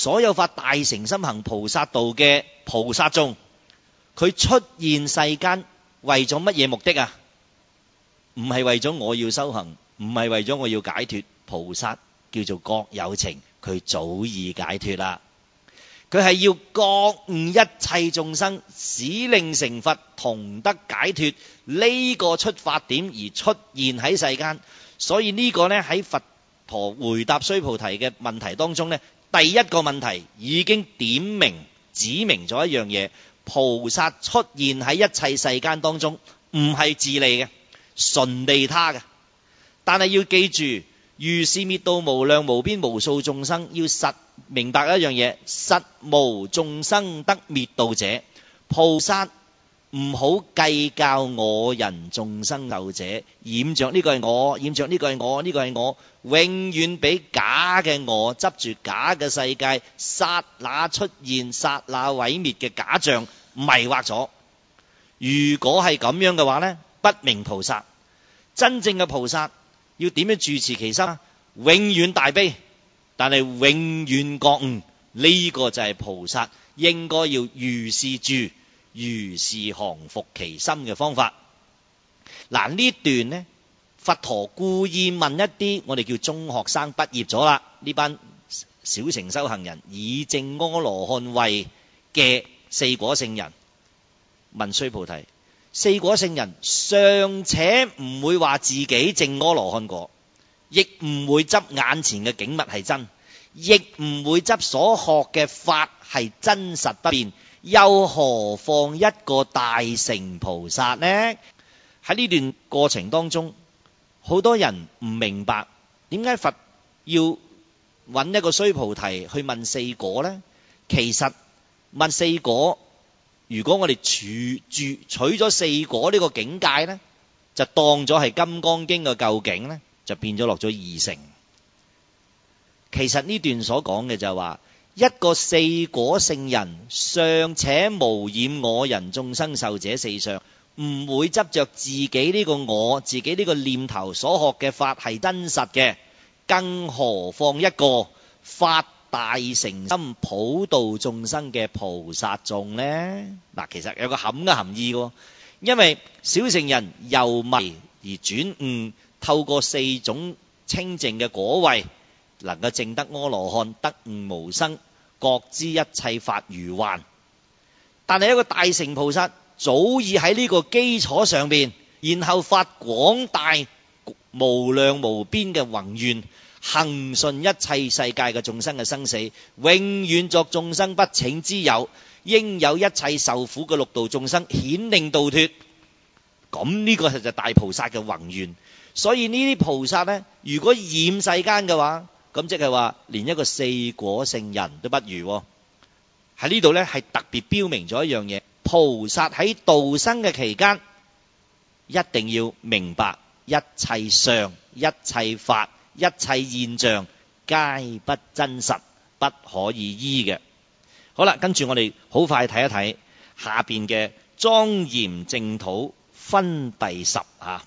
所有發大乘心行菩薩道嘅菩薩眾，佢出現世間為咗乜嘢目的啊？唔係為咗我要修行，唔係為咗我要解脫。菩薩叫做各有情，佢早已解脫啦。佢係要覺悟一切眾生，使令成佛，同得解脫，呢個出發點而出現喺世間。所以呢個呢，喺佛陀回答須菩提嘅問題當中呢，第一個問題已經點明指明咗一樣嘢：菩薩出現喺一切世間當中，唔係自利嘅，純利他嘅。但係要記住，如是滅度無量無邊無數眾生，要實明白一樣嘢：實無眾生得滅度者。菩薩唔好計較我人眾生受者，染着呢個係我，染着呢個係我，呢個係我，永遠俾假嘅我執住假嘅世界，剎那出現剎那毀滅嘅假象迷惑咗。如果係咁樣嘅話呢，不名菩薩。真正嘅菩薩要點樣住持其心？永遠大悲，但係永遠覺悟。呢個就係菩薩應該要如是住，如是降伏其心嘅方法。嗱，呢段呢，佛陀故意問一啲我哋叫中學生畢業咗啦，呢班小乘修行人已證阿羅漢位嘅四果聖人，問須菩提：四果聖人尚且唔會話自己證阿羅漢果，亦唔會執眼前嘅景物係真，亦唔會執所學嘅法係真實不變，又何況一個大乘菩薩呢？喺呢段過程當中，好多人唔明白點解佛要揾一個須菩提去問四果呢？其實問四果，如果我哋取咗四果呢個境界呢，就當咗係《金剛經》嘅究竟呢，就變咗落咗二乘。其實呢段所講嘅就係話，一個四果聖人尚且無染我人眾生受者四相，唔會執着自己呢個我，自己呢個念頭所學嘅法係真實嘅，更何況一個發大乘心普度眾生嘅菩薩眾呢？嗱，其實有個含嘅含義嘅，因為小乘人由迷而轉悟，透過四種清淨嘅果位，能夠證得阿羅漢，得悟無生，覺知一切法如幻。但係一個大乘菩薩早已喺呢個基礎上邊，然後發廣大無量無邊嘅宏願，恆順一切世界嘅眾生嘅生死，永遠作眾生不請之友，應有一切受苦嘅六道眾生顯令度脫。咁呢個就係大菩薩嘅宏願。所以呢啲菩薩呢，如果染世間嘅話，咁即係話連一個四果聖人都不如。喺呢度呢，係特別標明咗一樣嘢：菩薩喺度生嘅期間，一定要明白一切相、一切法、一切現象皆不真實，不可以依嘅。好啦，跟住我哋好快睇一睇下邊嘅莊嚴淨土分第10啊。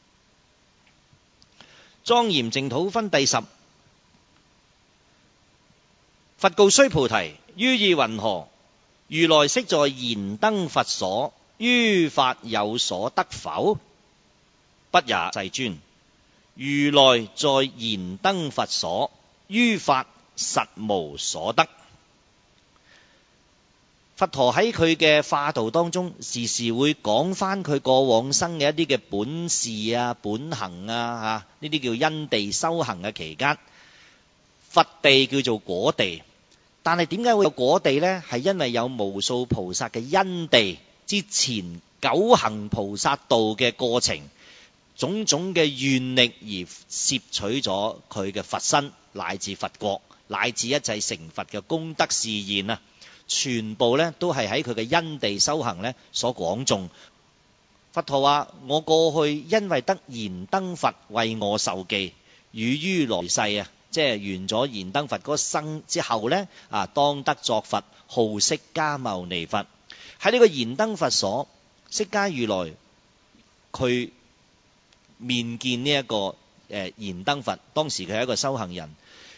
莊嚴淨土分第10，佛告須菩提：於意云何？如來昔在燃燈佛所，於法有所得否？不也，世尊。如來在燃燈佛所，於法實無所得。佛陀喺佢嘅化道當中，時時會講翻佢過往生嘅一啲嘅本事啊、本行啊，呢啲叫因地修行嘅期間。佛地叫做果地，但係點解會有果地呢？係因為有無數菩薩嘅因地之前九行菩薩道嘅過程，種種嘅願力而攝取咗佢嘅佛身，乃至佛國，乃至一切成佛嘅功德示現啊！全部咧都係喺佢嘅因地修行咧所廣種。佛陀話：我過去因為得燃燈佛為我授記，與於來世啊，即係完咗燃燈佛嗰生之後咧，當得作佛，號釋迦牟尼佛。喺呢個燃燈佛所，釋迦如來佢面見呢一個燃燈佛，當時佢係一個修行人。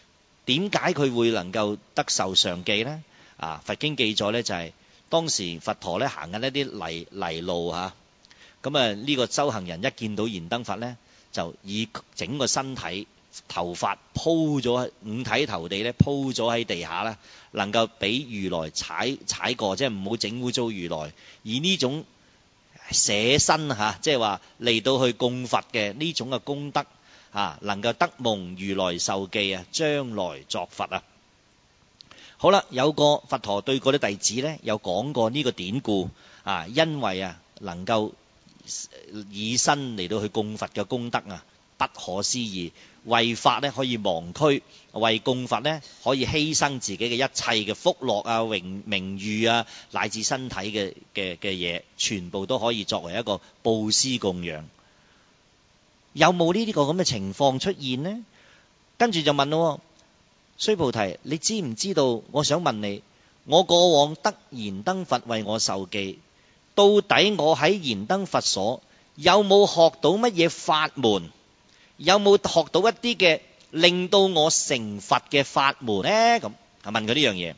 點解佢會能夠得受上記呢？佛經記載呢，就係當時佛陀咧行緊一啲泥路嚇，咁呢個修行人一見到燃燈佛呢，就以整個身體頭髮鋪咗五體投地咧，鋪咗喺地下啦，能夠俾如來踩過，即係唔好整污糟如來。而呢種捨身即係話嚟到去供佛嘅呢種嘅功德能夠得蒙如來受記將來作佛好啦，有個佛陀對嗰啲弟子咧，有講過呢個典故因為能夠以身嚟到去供佛嘅功德不可思議，為法咧可以忘軀，為供佛咧可以犧牲自己嘅一切嘅福樂名譽乃至身體嘅嘢，全部都可以作為一個布施供養。有冇呢啲個咁嘅情況出現呢？跟住就問咯，須菩提，你知唔知道？我想問你，我過往得燃燈佛為我受記，到底我喺燃燈佛所有冇學到乜嘢法門？有冇學到一啲嘅令到我成佛嘅法門呢？咁問佢呢樣嘢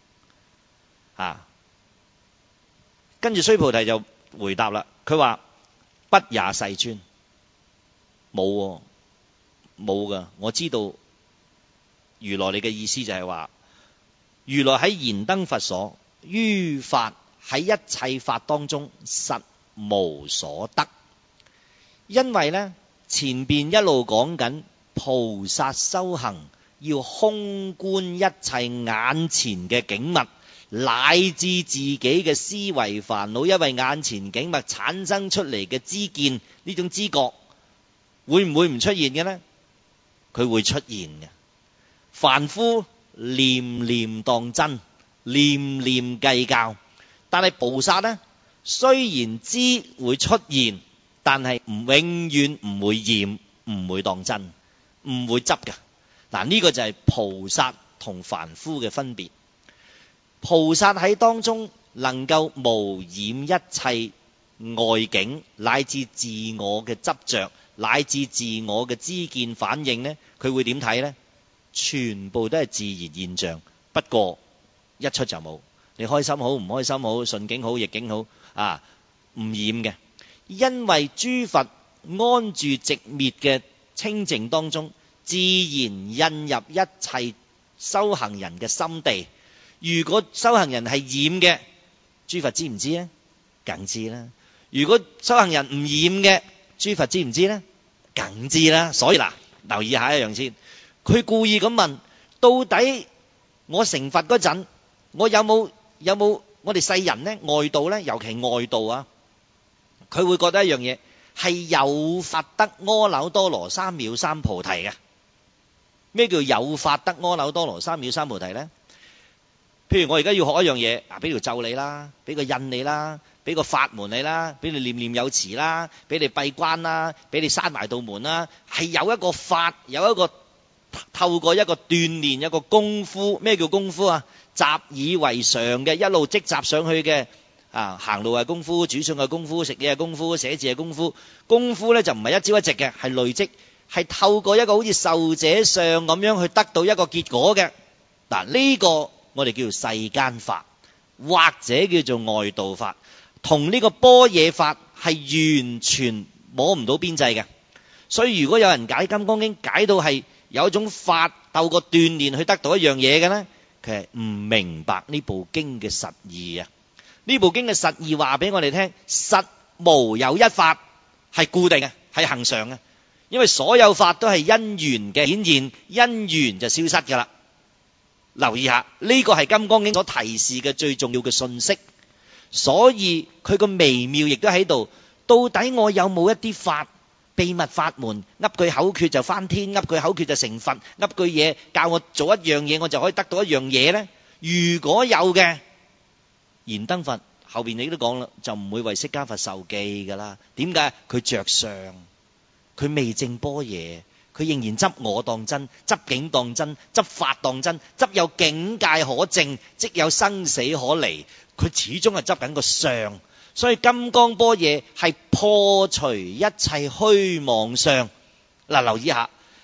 跟住須菩提就回答啦，佢話不也世尊，冇噶。我知道如來你嘅意思就係話，如來喺燃燈佛所於法喺一切法當中實無所得，因為呢前邊一路講緊菩薩修行要空觀一切眼前嘅景物，乃至自己嘅思維煩惱，因為眼前景物產生出嚟嘅知見，呢種知覺會唔會唔出現嘅呢？佢會出現嘅。凡夫念念當真，念念計較，但係菩薩呢，雖然知會出現，但係永遠唔會厭，唔會當真，唔會執嘅。呢個就係菩薩同凡夫嘅分別。菩薩喺當中能夠無染一切外境，乃至自我嘅執着，乃至自我嘅知見反應呢，佢會點睇呢？全部都係自然現象，不過一出就冇。你開心好，唔開心好，順境好，逆境好，唔染嘅。因為諸佛安住寂滅嘅清淨當中，自然印入一切修行人嘅心地。如果修行人係染嘅，諸佛知唔知呢？梗知啦。如果修行人唔染嘅，諸佛知唔知呢？梗知啦。所以留意下一樣先，佢故意咁問，到底我成佛嗰陣，我有冇我哋世人呢？外道呢，尤其外道佢會覺得一樣嘢係有法得阿耨多羅三藐三菩提嘅。咩叫有法得阿耨多羅三藐三菩提呢？譬如我而家要學一樣嘢，俾條咒你啦，俾個印你啦，俾個法門你啦，俾你念念有詞啦，俾你閉關啦，俾你閂埋道門啦，係有一個法，有一個透過一個鍛煉，一個功夫。咩叫功夫啊？習以為常嘅，一路積集上去嘅。行路係功夫，煮餸係功夫，食嘢係功夫，寫字係功夫。功夫咧就唔係一朝一夕嘅，係累積，係透過一個好似壽者相咁樣去得到一個結果嘅。呢個我哋叫做世間法，或者叫做外道法，同呢個般若法係完全摸唔到邊際嘅。所以如果有人解金剛經解到係有一種法透過鍛煉去得到一樣嘢嘅呢，佢係唔明白呢部經嘅實義。呢部經嘅實義話俾我哋聽，實無有一法係固定嘅，係恆常嘅。因為所有法都係因緣嘅顯現，因緣就消失㗎啦。留意下，呢個係金剛經所提示嘅最重要嘅信息。所以佢個微妙亦都喺度。到底我有冇一啲法，秘密法門，噏句口訣就翻天，噏句口訣就成佛，噏句嘢教我做一樣嘢，我就可以得到一樣嘢呢？如果有嘅，燃燈佛後邊你都講啦，就唔會為釋迦佛受記噶啦。點解？佢着相，佢未證般若，佢仍然執我當真，執境當真，執法當真，執有境界可證，即有生死可離。佢始終係執緊個相。所以金剛般若係破除一切虛妄相。留意下，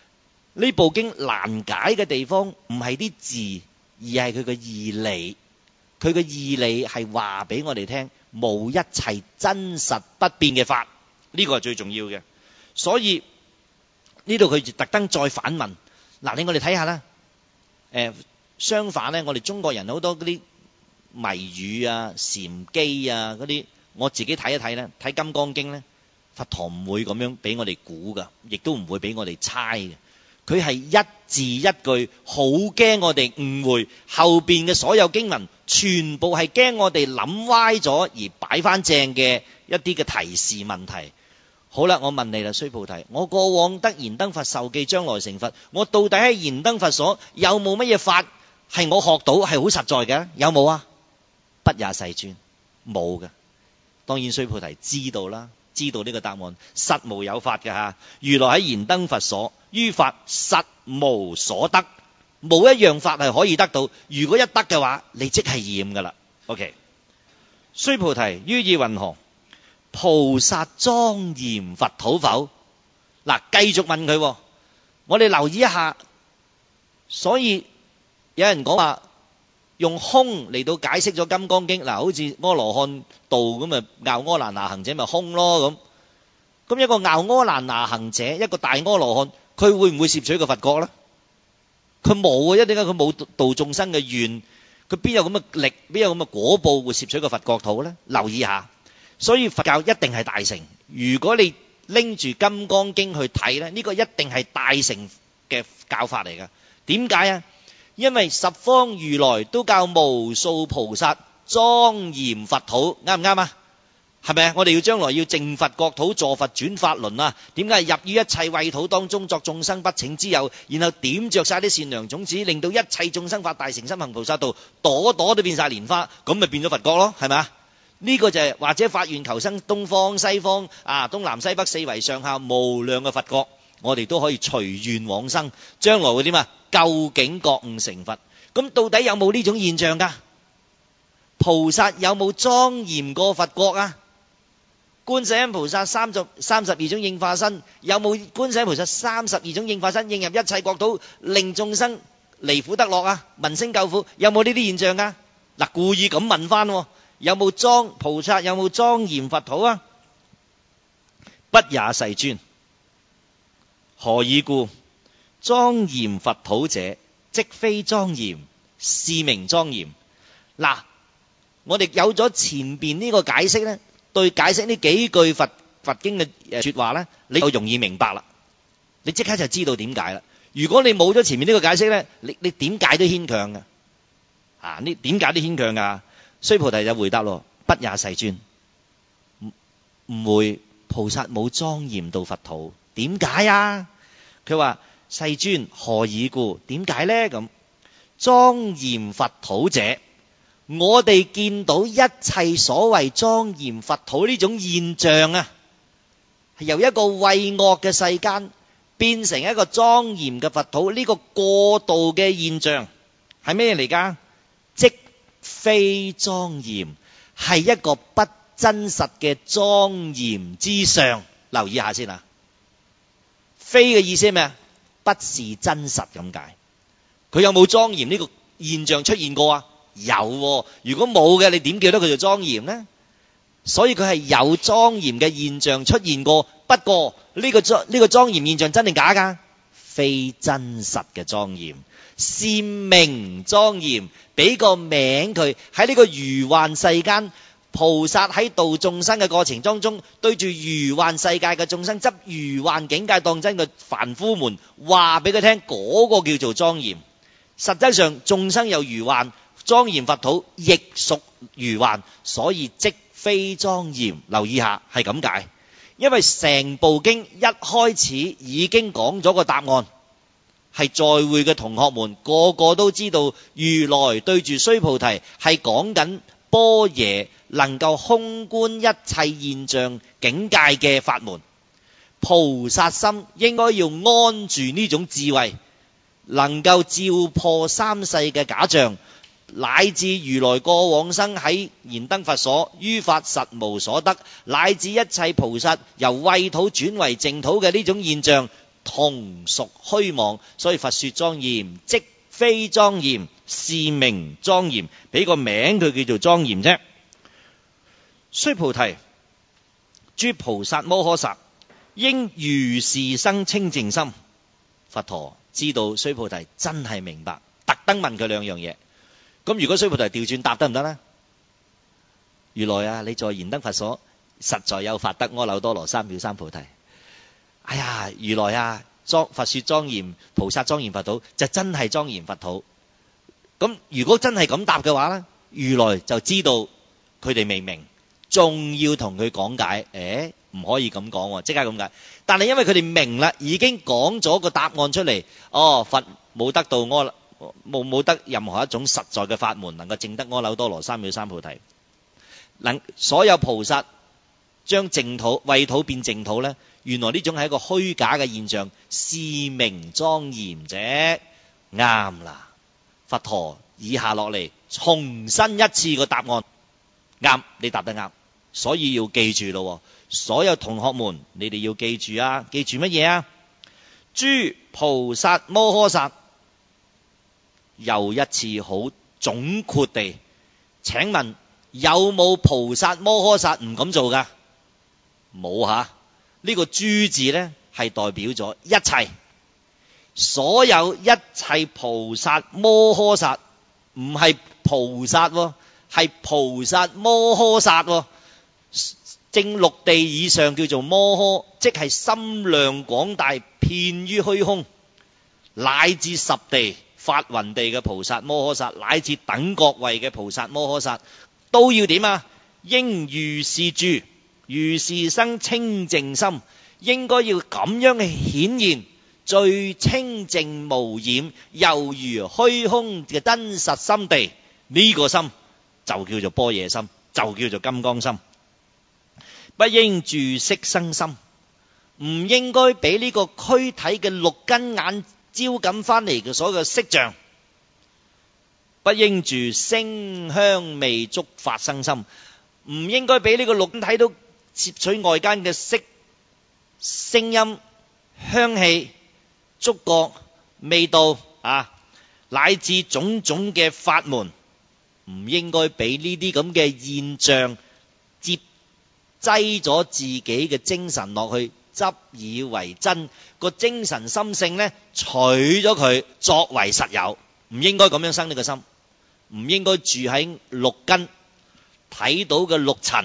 呢部經難解嘅地方唔係啲字，而係佢嘅義理。佢嘅義理係話俾我哋聽，無一切真實不變嘅法，呢個係最重要嘅。所以呢度佢特登再反問。嗱，我哋睇下啦。相反咧，我哋中國人好多嗰啲謎語啊、禪機啊嗰啲，我自己睇一睇咧，睇《金剛經》咧，佛陀唔會咁樣俾我哋估噶，亦都唔會俾我哋猜嘅。佢係一字一句，好驚我哋誤會，後邊嘅所有經文全部係驚我哋諗歪咗而擺翻正嘅一啲嘅提示問題。好啦，我問你啦，須菩提，我過往得燃燈佛受記，將來成佛，我到底喺燃燈佛所有冇乜嘢法係我學到係好實在嘅？有冇啊？不也世尊，冇嘅。當然須菩提知道啦，知道呢個答案實無有法嘅吓。如來喺燃燈佛所於法實無所得，冇一樣法係可以得到。如果一得嘅話，你即係染噶啦。OK， 須菩提，於意云何？菩薩莊嚴佛土否？嗱，繼續問佢。我哋留意一下。所以有人講話用空嚟到解釋咗《金剛經》。嗱，好似阿羅漢道咁啊，拗阿蘭那行者咪空咯咁。咁一個拗阿蘭那行者，一個大阿羅漢，佢會唔會攝取個佛國咧？佢冇啊，點解佢冇度眾生嘅願？佢邊有咁嘅力？邊有咁嘅果報會攝取個佛國土咧？留意下。所以佛教一定係大乘。如果你拎住《金剛經》去睇咧，呢個一定係大乘嘅教法嚟噶。點解啊？因為十方如來都教無數菩薩莊嚴佛土，啱唔啱啊？係咪啊？我哋要將來要淨佛國土，助佛轉法輪啊！點解入於一切穢土當中，作眾生不請之友，然後點着晒啲善良種子，令到一切眾生發大乘心行菩薩道，朵朵都變晒蓮花，咁咪變咗佛國咯？係咪啊？呢個就係或者發願求生東方西方啊，東南西北四圍上下無量嘅佛國，我哋都可以隨願往生，將來會點啊？究竟覺悟成佛。咁到底有冇呢種現象噶？菩薩有冇莊嚴過佛國啊？觀世音菩薩32種應化身，有冇觀世音菩薩32種應化身應入一切國土，令眾生離苦得樂啊？聞聲救苦，有冇呢啲現象噶？嗱，故意咁問翻。有冇菩薩有冇莊嚴佛土啊？不也世尊。何以故？莊嚴佛土者，即非莊嚴，是名莊嚴。嗱，我哋有咗前邊呢個解釋咧，對解釋呢幾句佛經嘅說話咧，你就容易明白啦。你即刻就知道點解啦。如果你冇咗前面呢個解釋咧，你點解都牽強噶。啊，你點解都牽強噶？須菩提就回答咯：不也世尊，唔會，菩薩冇莊嚴到佛土。點解啊？佢話：世尊，何以故？點解呢？咁莊嚴佛土者，我哋見到一切所謂莊嚴佛土呢種現象啊，係由一個穢惡嘅世間變成一個莊嚴嘅佛土，呢個過渡嘅現象係咩嚟噶？即非莊嚴，係一個不真實嘅莊嚴之上。留意下先啊，非嘅意思係咩啊？不是真實咁解。佢有冇莊嚴呢個現象出現過啊？有。如果冇嘅，你點叫得佢做莊嚴呢？所以佢係有莊嚴嘅現象出現過。不過呢個莊嚴現象真定假噶？非真實嘅莊嚴，是名莊嚴。俾個名佢，喺呢個如幻世間，菩薩喺度眾生嘅過程當中，對住如幻世界嘅眾生，執如幻境界當真嘅凡夫們，話俾佢聽嗰個叫做莊嚴。實際上眾生有如幻，莊嚴佛土亦屬如幻，所以即非莊嚴。留意下係咁解，因為成部經一開始已經講咗個答案，係在會嘅同學們個個都知道，如來對住須菩提係講緊般若能夠空觀一切現象境界嘅法門。菩薩心應該要安住呢種智慧，能夠照破三世嘅假象，乃至如來過往生喺燃燈佛所於法實無所得，乃至一切菩薩由穢土轉為淨土嘅呢種現象， 同屬虛妄，所以佛說莊嚴，即非莊嚴，是名莊嚴，俾個名佢叫做莊嚴啫。須菩提，諸菩薩摩訶薩應如是生清淨心。佛陀知道須菩提真係明白，特登問佢兩樣嘢。咁如果須菩提調轉答得唔得呢？如來啊，你在燃燈佛所實在有法得阿耨多羅三藐三菩提。哎呀，如來啊，佛說莊嚴，菩薩莊嚴佛土就真係莊嚴佛土。咁如果真係咁答嘅話呢，如來就知道佢哋未明，仲要同佢講解。唔可以咁講，即刻咁解。但係因為佢哋明啦，已經講咗個答案出嚟。佛冇得到冇得任何一種實在嘅法門能夠證得阿耨多羅三藐三菩提。所有菩薩將淨土穢土變淨土呢，原來呢種係一個虛假嘅現象，是名莊嚴者。啱啦，佛陀以下落嚟重申一次個答案，啱，你答得啱，所以要記住咯。所有同學們，你哋要記住啊！記住乜嘢啊？諸菩薩摩訶薩，又一次好總括地，請問有冇菩薩摩訶薩唔咁做噶？冇吓。呢個諸字呢係代表咗一切，所有一切菩薩摩訶薩，唔係菩薩，係菩薩摩訶薩。正六地以上叫做摩訶，即係心量廣大，遍於虛空，乃至十地法雲地嘅菩薩摩訶薩，乃至等覺位嘅菩薩摩訶薩，都要點啊？應如是住，如是生清淨心，應該要咁樣嘅顯現最清淨無染，猶如虛空嘅真實心地。呢個心就叫做般若心，就叫做金剛心。不應住色生心，唔應該俾呢個軀體嘅六根眼招感翻嚟嘅所有嘅色像。不應住聲香味觸法生心，唔應該俾呢個六根睇到攝取外間嘅色、聲音、香氣、觸覺、味道乃至種種嘅法門，唔應該俾呢啲咁嘅現象接擠咗自己嘅精神落去，執以為真，個精神心性呢，取咗佢作為實有。唔應該咁樣生呢個心，唔應該住喺六根睇到嘅六塵，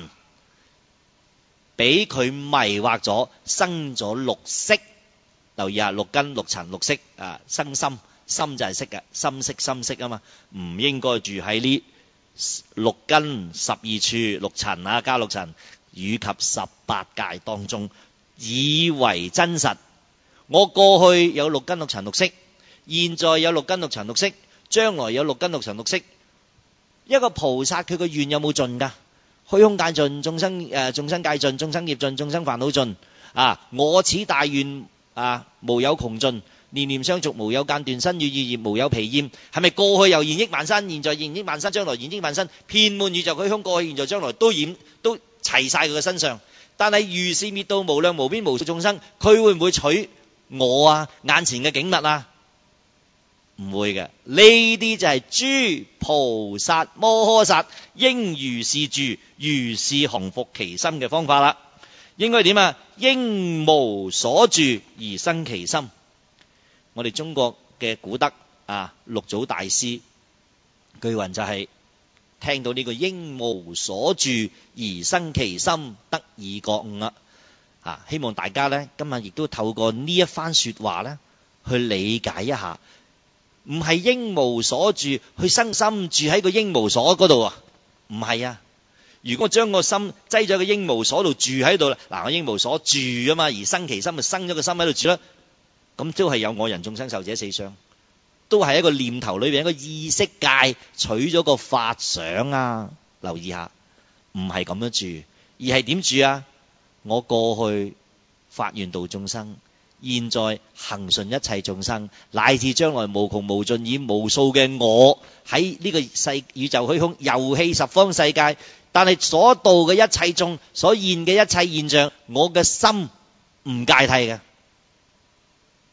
俾佢迷惑咗，生咗六識。留意下，六根六塵六識生心，心就係識嘅，心識心識啊嘛。唔應該住喺呢六根12處六塵加六塵以及18界當中，以為真實。我過去有六根六塵六識，現在有六根六塵六識，將來有六根六塵六識。一個菩薩佢個願有冇盡噶？虛空界盡，眾生界盡，眾生業盡，眾生煩惱盡。我此大願無有窮盡，念念相續，無有間斷，身語意業無有疲厭。係咪過去又現億萬身，現在現億萬身，將來現億萬身，遍滿宇宙虛空，過去現在將來都齊晒佢嘅身上？但係如是滅度無量無邊無數眾生，佢會唔會取我眼前嘅景物啊？唔會嘅。呢啲就係諸菩薩摩訶薩應如是住，如是降伏其心嘅方法啦。應該點啊？應無所住而生其心。我哋中國嘅古德六祖大師句云就係聽到呢個應無所住而生其心，得以覺悟啦。希望大家呢今日亦都透過呢一番說話呢去理解一下，唔係應無所住去生心住喺個應無所嗰度啊，唔係啊。如果我將個心擠咗個應無所度住喺度啦，我應無所住啊嘛，而生其心，就生咗個心喺度住啦，咁都係有我人眾生壽者四相，都係一個念頭裏邊一個意識界取咗個法想啊。留意下，唔係咁樣住，而係點住啊？我過去發願度眾生，現在恆順一切眾生，乃至將來無窮無盡以無數嘅我喺呢個宇宙虛空遊戲十方世界，但係所度嘅一切眾，所現嘅一切現象，我嘅心唔芥蒂嘅。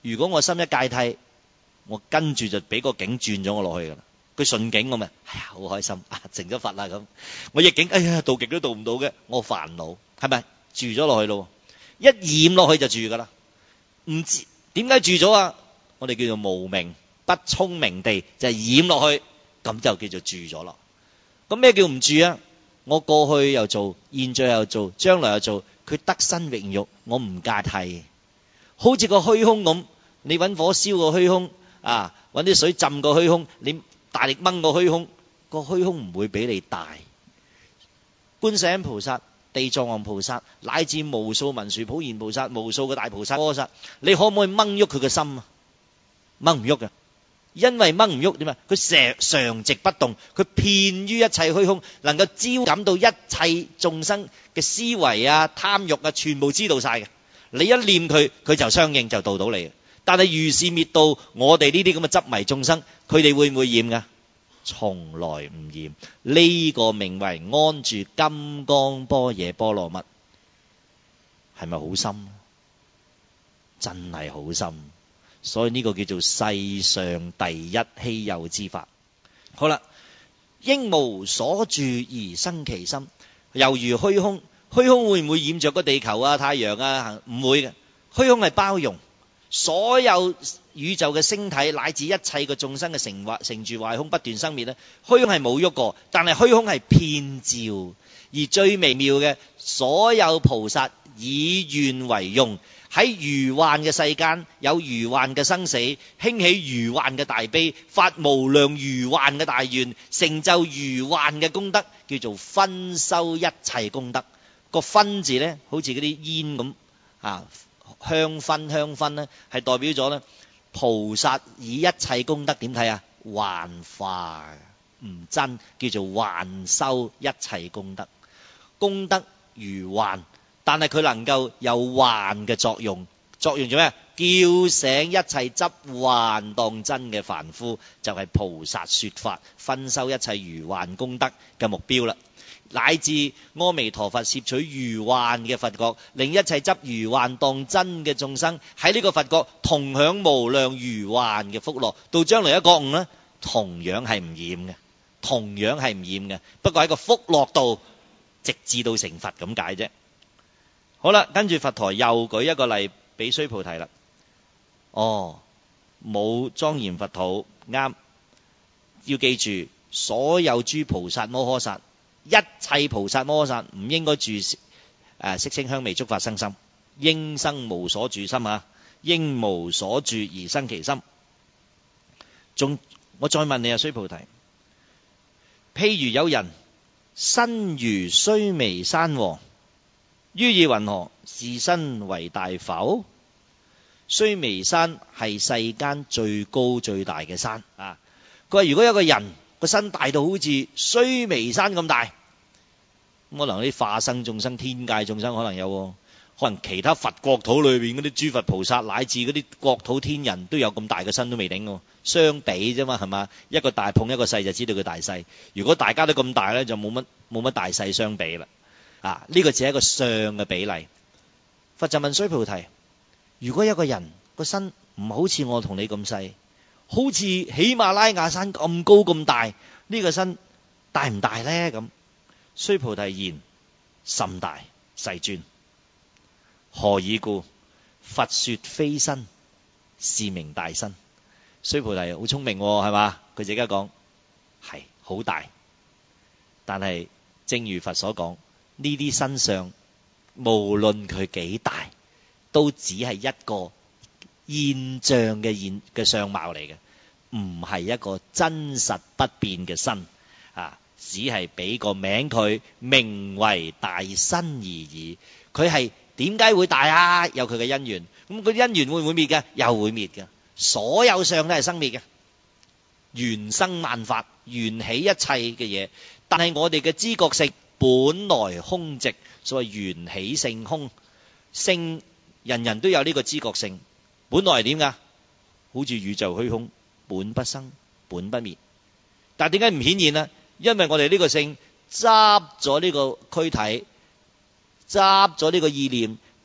如果我心一戒剃，我跟住就俾個境轉咗我落去噶啦。佢順境我咪，哎呀好開心啊，成咗佛啦咁。我逆境，哎呀渡極都渡唔到嘅，我煩惱，係咪住咗落去咯？一染落去就住噶啦。唔知點解住咗啊？我哋叫做無明不聰明地就係染落去，咁就叫做住咗咯。咁咩叫唔住啊？我過去又做，現在又做，將來又做，佢得身榮辱，我唔戒剃。好似個虛空咁，你搵火燒個虛空啊，搵啲水浸個虛空，你大力掹個虛空，個虛空唔會比你大。觀世音菩薩、地藏王菩薩，乃至無數文殊普賢菩薩、無數嘅大菩薩、摩薩，你可唔可以掹喐佢嘅心啊？掹唔喐嘅，因為掹唔喐點啊？佢常寂不動，佢遍於一切虛空，能夠招感到一切眾生嘅思維啊、貪欲啊，全部知道晒嘅。你一念佢，佢就相應就度到你。但係如是滅度我哋呢啲咁嘅執迷眾生，佢哋會唔會厭噶？從來唔厭。呢個名為安住金剛般若波羅蜜，係咪好深？真係好深。所以呢個叫做世上第一稀有之法。好啦，應無所住而生其心，猶如虛空。虛空會唔會染着個地球啊、太陽啊？唔會嘅。虛空係包容所有宇宙嘅星體，乃至一切嘅眾生嘅成住壞空不斷生滅咧。虛空係冇喐過，但係虛空係遍照。而最微妙嘅，所有菩薩以願為用，喺餘幻嘅世間有餘幻嘅生死，興起餘幻嘅大悲，發無量餘幻嘅大願，成就餘幻嘅功德，叫做分修一切功德。個分字咧，好似嗰啲煙咁啊，香薰咧，係代表咗咧菩薩以一切功德點睇啊？幻化唔真，叫做幻修一切功德。功德如幻，但係佢能夠有幻嘅作用。作用做咩？叫醒一切執幻當真嘅凡夫，就係菩薩說法分修一切餘幻功德嘅目標啦。乃至阿彌陀佛攝取餘幻嘅佛國，令一切執餘幻當真嘅眾生喺呢個佛國同享無量餘幻嘅福樂。到將來一覺悟呢，同樣係唔染嘅，同樣係唔染嘅。不過喺個福樂度，直至到成佛咁解啫。好啦，跟住佛陀又舉一個例俾須菩提啦。哦，冇莊嚴佛土啱，要記住所有諸菩薩摩訶薩。一切菩薩摩訶薩唔應該住色聲香味觸法生心，應生無所住心啊！應無所住而生其心。我再問你啊，須菩提，譬如有人身如須彌山王，於意云何？是身為大否？須彌山係世間最高最大嘅山啊！佢話如果有個人個身大到好似須彌山咁大，可能啲化生眾生、天界眾生可能有，可能其他佛國土裏邊嗰啲諸佛菩薩乃至嗰啲國土天人都有咁大嘅身都未頂，相比啫嘛，係嘛？一個大碰一個細就知道佢大細。如果大家都咁大咧，就冇乜大細相比啦。啊，呢個只係一個相嘅比例。佛就問須菩提：如果一個人個身唔好似我同你咁細，好似喜馬拉雅山咁高咁大，呢個身大唔大咧？咁須菩提言：甚大，世尊。何以故？佛說非身，是名大身。須菩提好聰明係嘛？佢自己講係好大，但係正如佛所講，呢啲身相無論佢幾大，都只係一個現象嘅相貌嚟嘅，唔係一個真實不變嘅身啊！只係俾個名佢，名為大身而已。佢係點解會大啊？有佢嘅因緣。咁佢因緣會唔會滅嘅？又會滅嘅。所有相都係生滅嘅，緣生萬法，緣起一切嘅嘢。但係我哋嘅知覺性本來空寂，所謂緣起性空。性人人都有呢個知覺性，本來係點噶？好似宇宙虛空，本不生，本不滅。但係點解唔顯現呢？因為我哋呢個性執咗呢個軀體，執咗呢個意念，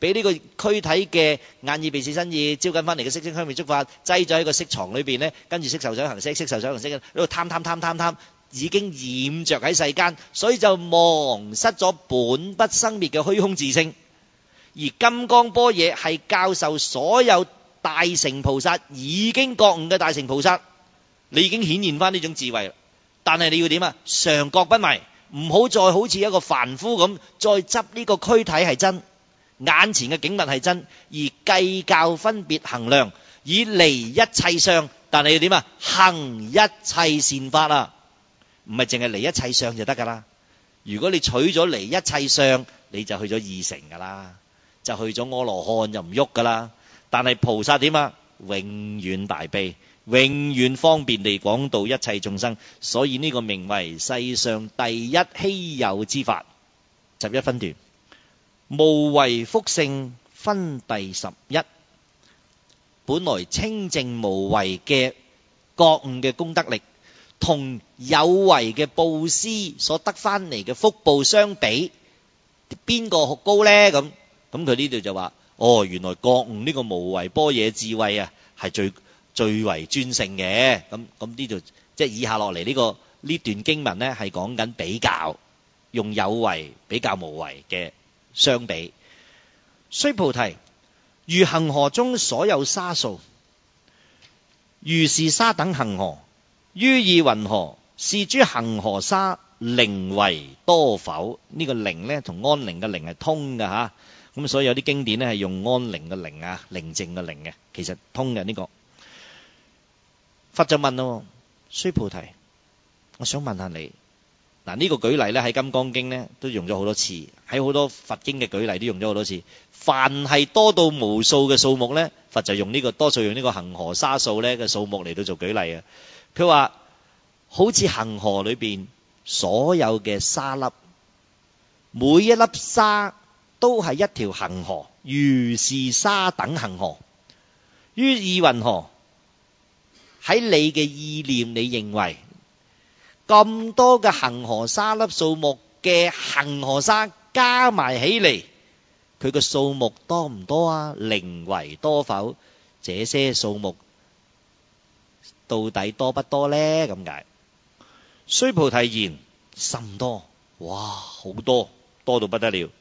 俾呢個軀體嘅眼耳鼻舌身意招緊翻嚟嘅色聲香味觸法擠咗喺個色床裏邊咧，跟住色受想行識，色受想行識喺度貪，已經染着喺世間，所以就忘失咗本不生滅嘅虛空自性。而金剛般若係教授所有大乘菩薩已經覺悟嘅大乘菩薩，你已經顯現翻呢種智慧啦。但係你要點啊？常覺不迷，唔好再好似一個凡夫咁，再執呢個軀體係真，眼前嘅景物係真，而計較分別衡量，以離一切相。但係要點啊？行一切善法啊！唔係淨係離一切相就得噶啦。如果你取咗離一切相，你就去咗二乘噶啦，就去咗阿羅漢就唔喐噶啦。但係菩薩點啊？永遠大悲，永遠方便地廣度一切眾生，所以呢個名為世上第一稀有之法。11分段，無為福性分第11。本來清淨無為嘅覺悟嘅功德力，同有為嘅布施所得翻嚟嘅福報相比，邊個高呢？咁佢呢度就話，原來覺悟呢個無為般若智慧啊，係最為尊勝嘅。咁呢度即係以下落嚟呢段經文呢，係講緊比較，用有為比較無為嘅相比。須菩提，如恆河中所有沙數，如是沙等恆河，於意云何？是諸恆河沙寧為多否？呢個寧呢，同安寧嘅寧係通嘅吓。咁所以有啲經典呢係用安寧嘅寧啊，寧靜嘅寧嘅，其實通嘅呢個。佛就問咯，須菩提，我想問下你，嗱呢個舉例呢喺《金剛經》呢都用咗好多次，喺好多佛經嘅舉例都用咗好多次。凡係多到無數嘅數目呢，佛就用呢個多數用呢個恆河沙數呢嘅數目嚟到做舉例啊。佢話好似恆河裏邊所有嘅沙粒，每一粒沙都係一條恆河，如是沙等恆河。於意云何？喺你嘅意念，你認為咁多嘅恆河沙粒數目嘅恆河沙加埋起嚟，佢嘅數目多唔多啊？寧為多否？這些數目到底多不多呢？咁解。須菩提言：甚多。哇，好多，多到不得了。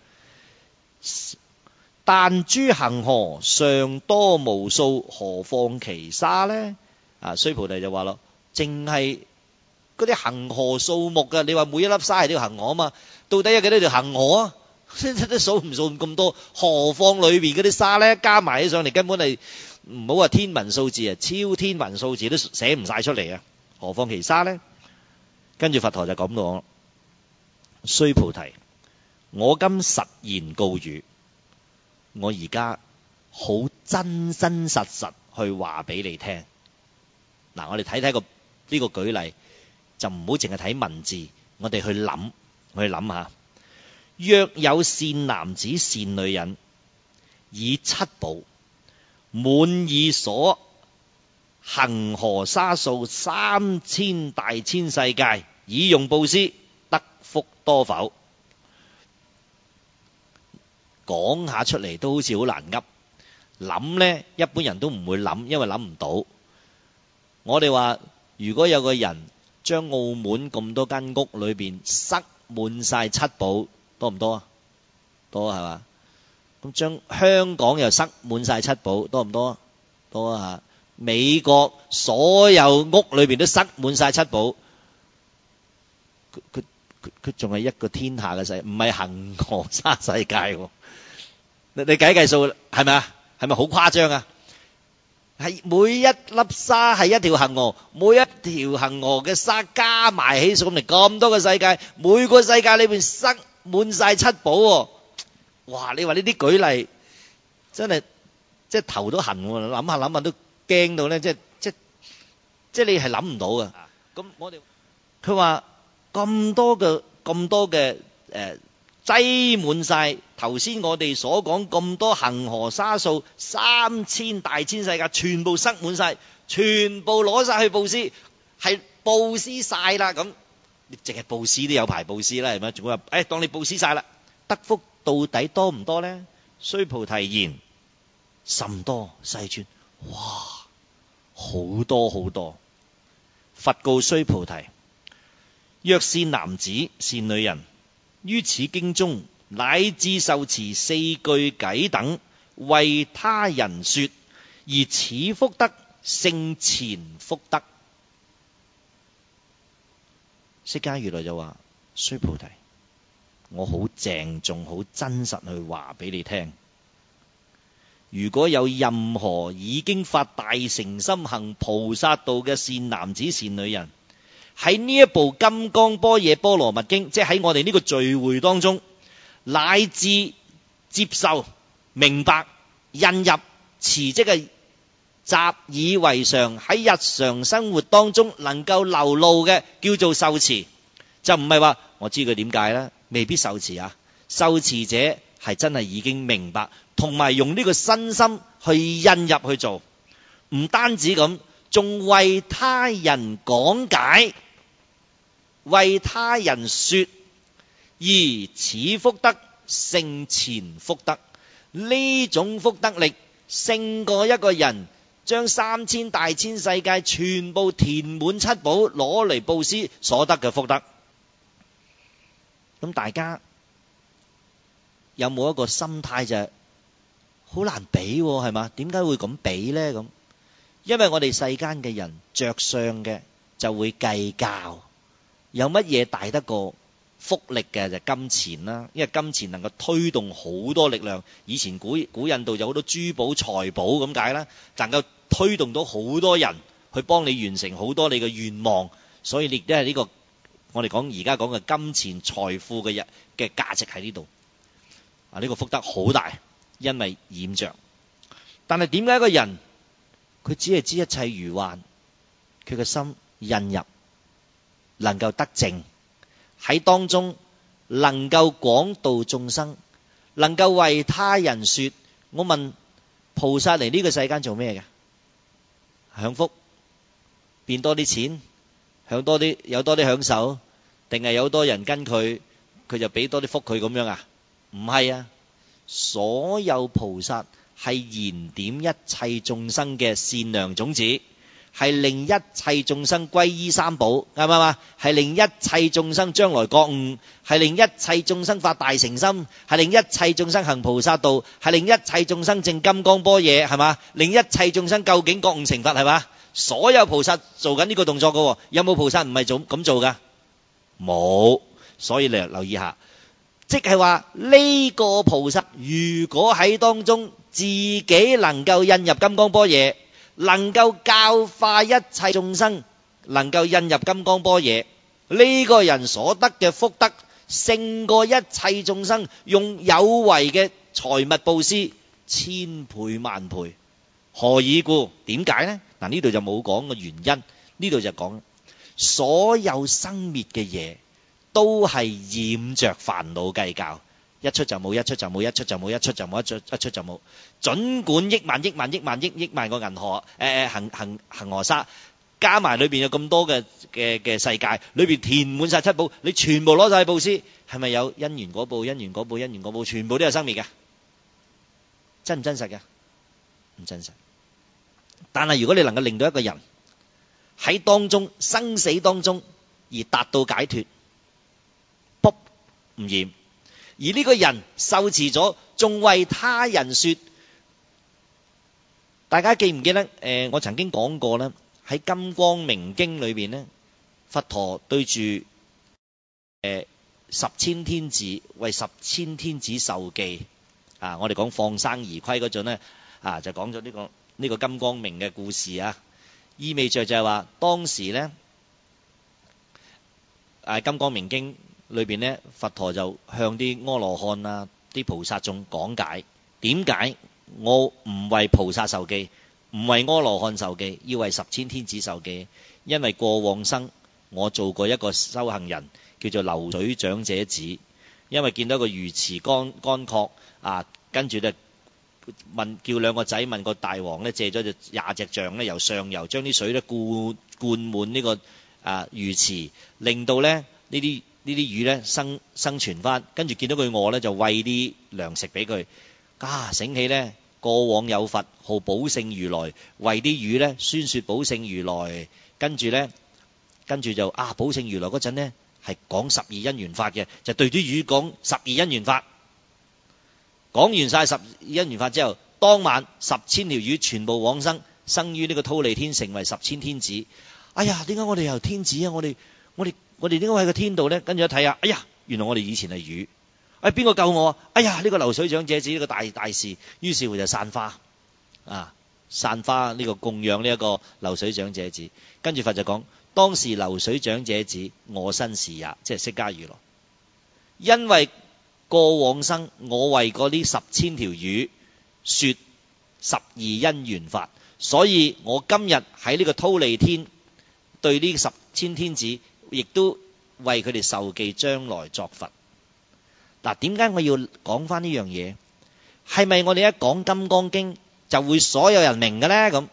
但諸恆河尚多無數，何況其沙呢？須菩提就話咯，淨係嗰啲恆河數目㗎，你話每一粒沙係條恆河啊嘛，到底有幾多條恆河啊？都數唔數咁多，何況裏邊嗰啲沙呢？加埋起上嚟，根本係唔好話天文數字啊，超天文數字都寫唔晒出嚟啊！何況其沙呢？跟住佛陀就咁講：須菩提，我今實言告語，我而家好真真實實去話俾你聽。嗱，我哋睇睇呢個舉例，就唔好淨係睇文字，我哋去諗下。若有善男子善女人，以七寶滿以所恆河沙數3000大千世界，以用布施，得福多否？講下出嚟都好似好難噏，諗呢一般人都唔會諗，因為諗唔到。我哋話如果有個人將澳門咁多間屋裏邊塞滿晒七寶，多唔多啊？多係嘛？咁將香港又塞滿晒七寶，多唔多啊？多啊吓！美國所有屋裏邊都塞滿晒七寶，佢仲係一個天下嘅世界，唔係恆河沙世界喎。你計數係咪啊？係咪好誇張啊？係每一粒沙係一條恆河，每一條恆河嘅沙加埋起上嚟咁多個世界，每個世界裏邊塞滿晒七寶喎。哇！你話呢啲舉例真係即係頭都痕喎，諗下都驚到咧，即係你係諗唔到嘅。咁我哋佢話咁多嘅擠滿晒頭先我哋所講咁多恆河沙數3000大千世界，全部塞滿晒，全部攞晒去布施，係布施晒啦。咁你淨係布施都有排布施啦，係咪？仲會話當你布施晒啦，得福到底多唔多呢？ 須菩提言：甚多世尊。哇，好多好多。佛告須菩提：若善男子善女人，於此經中乃至受持四句偈等，為他人說，而此福德勝前福德。釋迦如來就話：須菩提，我好鄭重好真實去話俾你聽，如果有任何已經發大誠心行菩薩道嘅善男子善女人，喺呢一部金剛般若波羅蜜經，即係喺我哋呢個聚會當中，乃至接受明白印入持即係習以為常，喺日常生活當中能夠流露嘅，叫做受持。就唔係話我知佢點解啦，未必受持啊。受持者係真係已經明白，同埋用呢個身心去印入去做，唔單止咁，仲為他人講解，為他人說，而此福德勝前福德。呢種福德力勝過一個人將3000大千世界全部填滿七寶攞嚟布施所得嘅福德。咁大家有冇一個心態就係好難比係嘛？點解會咁比呢？咁因為我哋世間嘅人着相嘅就會計較，有乜嘢大得過福力嘅就金錢啦，因為金錢能夠推動好多力量。以前古印度有好多珠寶財寶咁解啦，能夠推動到好多人去幫你完成好多你嘅願望，所以亦都係呢個我哋而家講嘅金錢財富嘅價值喺呢度。呢個福德好大，因為染着。但係點解一個人佢只係知一切如幻，佢嘅心印入能夠得淨，喺當中能夠廣度眾生，能夠為他人說。我問菩薩嚟呢個世間做咩嘅？享福，變多啲錢，有多啲享受，定係有多人跟佢就俾多啲福佢咁樣啊？唔係啊，所有菩薩係燃點一切眾生嘅善良種子，係令一切眾生歸依三寶，啱唔啱啊？係令一切眾生將來覺悟，係令一切眾生發大誠心，係令一切眾生行菩薩道，係令一切眾生證金剛般若，係嘛？令一切眾生究竟覺悟成佛，係嘛？所有菩薩做緊呢個動作㗎，有冇菩薩唔係咁做㗎？冇。所以你留意下，即係話呢個菩薩如果喺當中自己能夠印入金剛般若，能夠教化一切眾生，能夠印入金剛般若，呢個人所得嘅福德勝過一切眾生用有為嘅財物布施千倍萬倍。何以故？點解呢？嗱，呢度就冇講個原因，呢度就講所有生滅嘅嘢都係染着煩惱計較，一出就冇，一出就冇，一出就冇，一出就冇，一出就冇。盡管億萬個銀河恒河沙加埋裏邊有咁多嘅世界，裏邊填滿晒七寶，你全部攞晒去布施，係咪有因緣果報？因緣果報，因緣果報，全部都有生滅嘅，真唔真實嘅？唔真實。但係如果你能夠令到一個人喺當中生死當中而達到解脫，卜唔染，而呢個人受持咗，仲為他人說。大家記唔記得？我曾經講過咧，喺《金光明經》裏邊咧，佛陀對住10千天子為10千天子授記啊！我哋講放生儀規嗰陣咧啊，就講咗呢個金光明嘅故事啊，意味着就係話當時咧《金光明經》裏邊咧，佛陀就向啲阿羅漢啊、啲菩薩眾講解點解我唔為菩薩受記，唔為阿羅漢受記，要為10千天子受記。因為過往生我做過一個修行人，叫做流水長者子。因為見到個魚池乾涸啊，跟住咧叫兩個仔問個大王咧借咗20隻象咧，由上游將啲水咧灌滿呢個魚池，令到咧呢啲魚咧生存翻。跟住見到佢餓咧，就餵啲糧食俾佢。 醒起呢，過往有佛號寶勝如來，為啲魚呢宣說寶勝如來，跟住就寶勝如來嗰陣呢係講12因緣法嘅，就對啲魚講12因緣法。講完晒12因緣法之後，當晚10千條魚全部往生，生於呢個忉利天，成為10千天子。哎呀，點解我哋又天子啊？我哋點解喺個天度呢？跟住一睇啊，哎呀，原來我哋以前係魚。邊個救我啊？哎呀，呢個流水長者子呢個大事，於是乎就散花呢個供養呢一個流水長者子。跟住佛就講，當時流水長者子我身是也，即係釋迦如來。因為過往生我為過呢10千條魚說12因緣法，所以我今日喺呢個忉利天對呢10千天子，亦都為佢哋授記將來作佛。嗱，點解我要講翻呢樣嘢？係咪我哋一講金剛經就會所有人明嘅呢？咁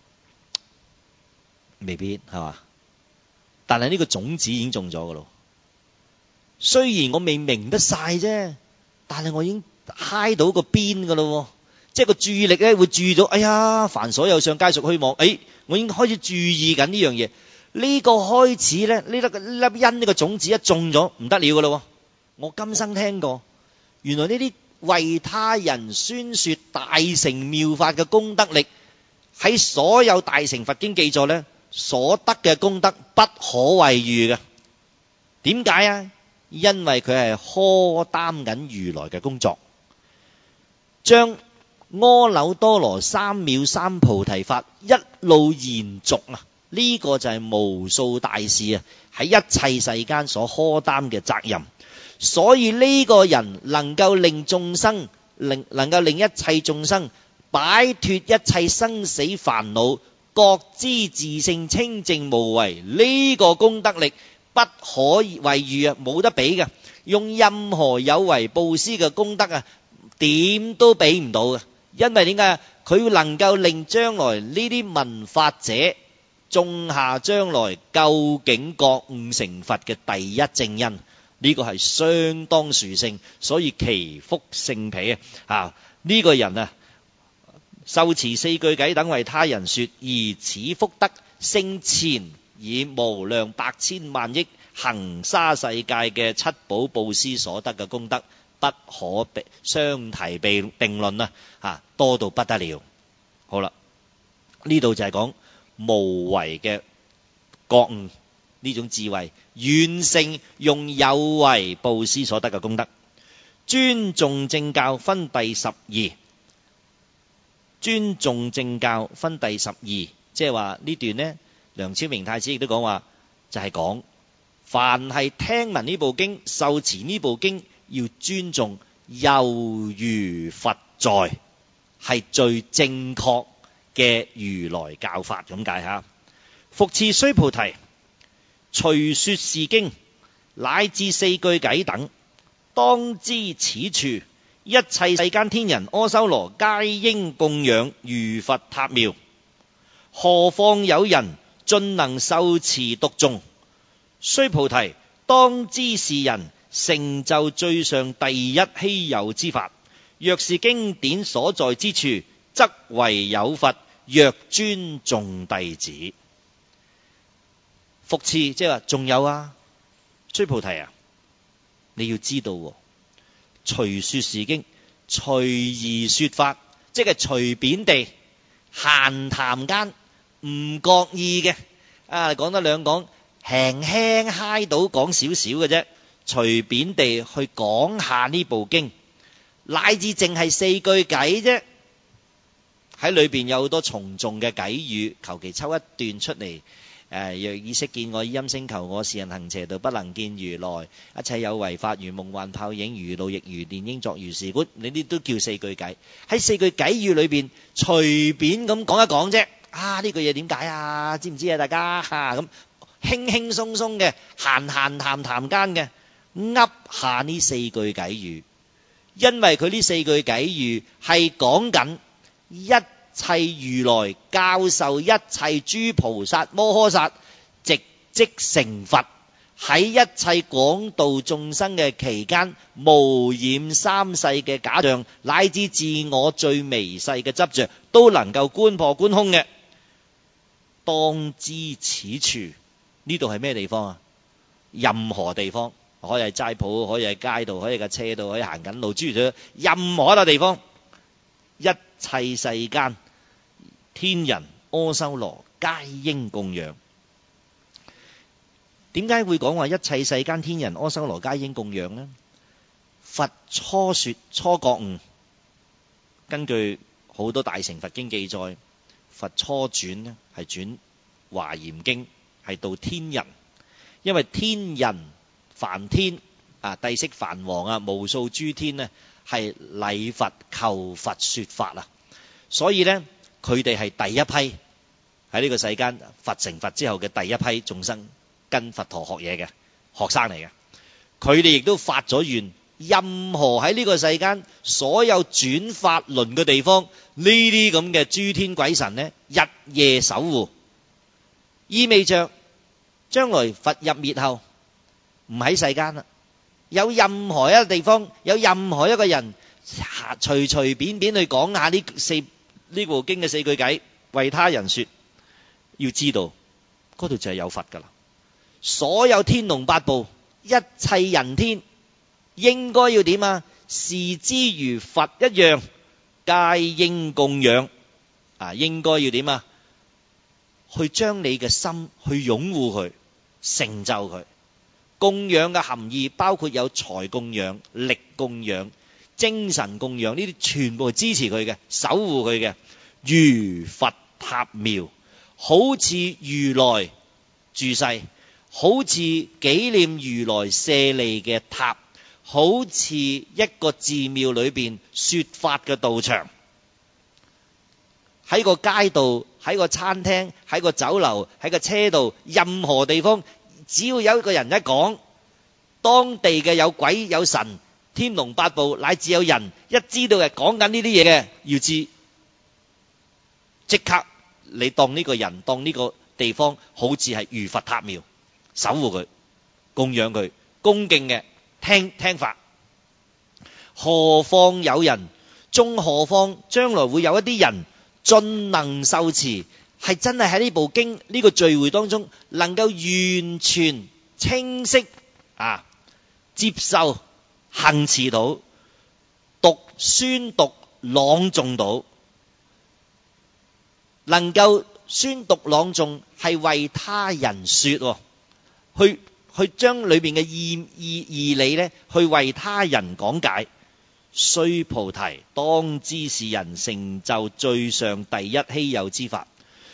未必係嘛？但係呢個種子已經種咗㗎咯。雖然我未明得晒啫，但係我已經嗨到個邊㗎咯。即係個注意力咧會注意到，哎呀，凡所有相皆屬虛妄。我已經開始注意緊呢樣嘢。呢個開始咧，呢粒因呢個種子一種咗，唔得了㗎咯。我今生聽過，原來呢啲為他人宣說大乘妙法嘅功德力，喺所有大乘佛經記載呢，所得嘅功德不可為喻嘅。點解啊？因為佢係荷擔緊如來嘅工作，將阿耨多羅三藐三菩提法一路延續啊！呢個就係無數大士啊喺一切世間所荷擔嘅責任。所以呢個人能夠令眾生，能夠令一切眾生擺脫一切生死煩惱，覺知自性清淨無為，呢個功德力不可為喻啊，冇得比嘅。用任何有為布施嘅功德啊，點都比唔到嘅。因為點解？佢能夠令將來呢啲聞法者種下將來究竟覺悟成佛嘅第一正因。呢個係相當殊勝，所以其福勝彼啊！呢個人啊，受持4句偈等為他人說，而此福德勝前以無量百千萬億恒沙世界嘅七寶布施所得嘅功德，不可相提並論啊！多到不得了。好啦，呢度就係講無為嘅覺悟。呢種智慧遠勝用有為布施所得嘅功德。尊重正教分第12，尊重正教分第12，即係話呢段呢，梁昭明太子亦都講話，就係講凡係聽聞呢部經、受持呢部經，要尊重，猶如佛在，係最正確嘅如來教法咁解吓。復次須菩提，隨說是經乃至4句偈等，當知此處一切世間天人阿修羅皆應供養如佛塔廟，何況有人盡能受持讀誦？須菩提，當知是人成就最上第一稀有之法。若是經典所在之處，則為有佛，若尊重弟子。復次，即係話仲有啊，須菩提啊，你要知道喎，隨說是經，隨意說法，即係隨便地閒談間唔覺意嘅講得兩講，輕輕嗨到講少少嘅啫，隨便地去講下呢部經，乃至淨係4句偈啫，喺裏邊有好多重重嘅偈語，求其抽一段出嚟。若意識見我，以音聲求我，是人行邪道，不能見如來。一切有為法，如夢幻泡影，如露亦如電，應作如是觀。你啲都叫4句偈，喺4句偈語裏邊隨便咁講一講啫。呢句嘢點解啊？知唔知啊？大家咁輕輕鬆鬆嘅閒談間嘅噏下呢4句偈語，因為佢呢4句偈語係講緊一切如來教授一切諸菩薩摩訶薩直即成佛， 喺一切廣度眾生嘅期間，無染三世嘅假象，乃至自我最微細嘅執着，都能夠觀破觀空嘅。當知此處，呢度係咩地方啊？任何地方，可以係齋鋪，可以係街道，可以係架車度，可以行緊路，諸如此類，任何一個地方，一切世間天人阿修羅皆應供養。點解會講話一切世間天人阿修羅皆應供養呢？佛初說初覺悟，根據好多大乘佛經記載，佛初轉呢係轉華嚴經，係到天人，因為天人梵天啊，帝釋梵王啊，無數諸天呢係禮佛求佛說法啊，所以呢佢哋係第一批喺呢個世間佛成佛之後嘅第一批眾生，跟佛陀學嘢嘅學生嚟嘅。佢哋亦都發咗願，任何喺呢個世間所有轉法輪嘅地方，呢啲咁嘅諸天鬼神呢，日夜守護，意味着將來佛入滅後唔喺世間啦，有任何一個地方，有任何一個人隨隨便便去講下呢部經嘅四句偈，為他人說，要知道嗰度就係有佛噶啦。所有天龍八部，一切人天應該要點啊？視之如佛一樣，皆應供養啊！應該要點啊？去將你嘅心去擁護佢，成就佢。供養嘅含義包括有財供養、力供養、精神供養，呢啲全部係支持佢嘅，守護佢嘅。如佛塔廟，好似如來住世，好似紀念如來舍利嘅塔，好似一個寺廟裏邊說法嘅道場。喺個街道，喺個餐廳，喺個酒樓，喺個車道，任何地方，只要有一個人一講，當地嘅有鬼有神、天龍八部乃至有人一知道係講緊呢啲嘢嘅，要知即刻你當呢個人，當呢個地方好似係如佛塔廟，守護佢，供養佢，恭敬嘅聽法。何況有人，仲何況將來會有一啲人盡能受持，係真係喺呢部經呢個聚會當中能夠完全清晰接受行持到，宣讀朗誦到，能夠宣讀朗誦係為他人說，去將裏邊嘅義理呢，去為他人講解。須菩提，當知是人成就最上第一稀有之法。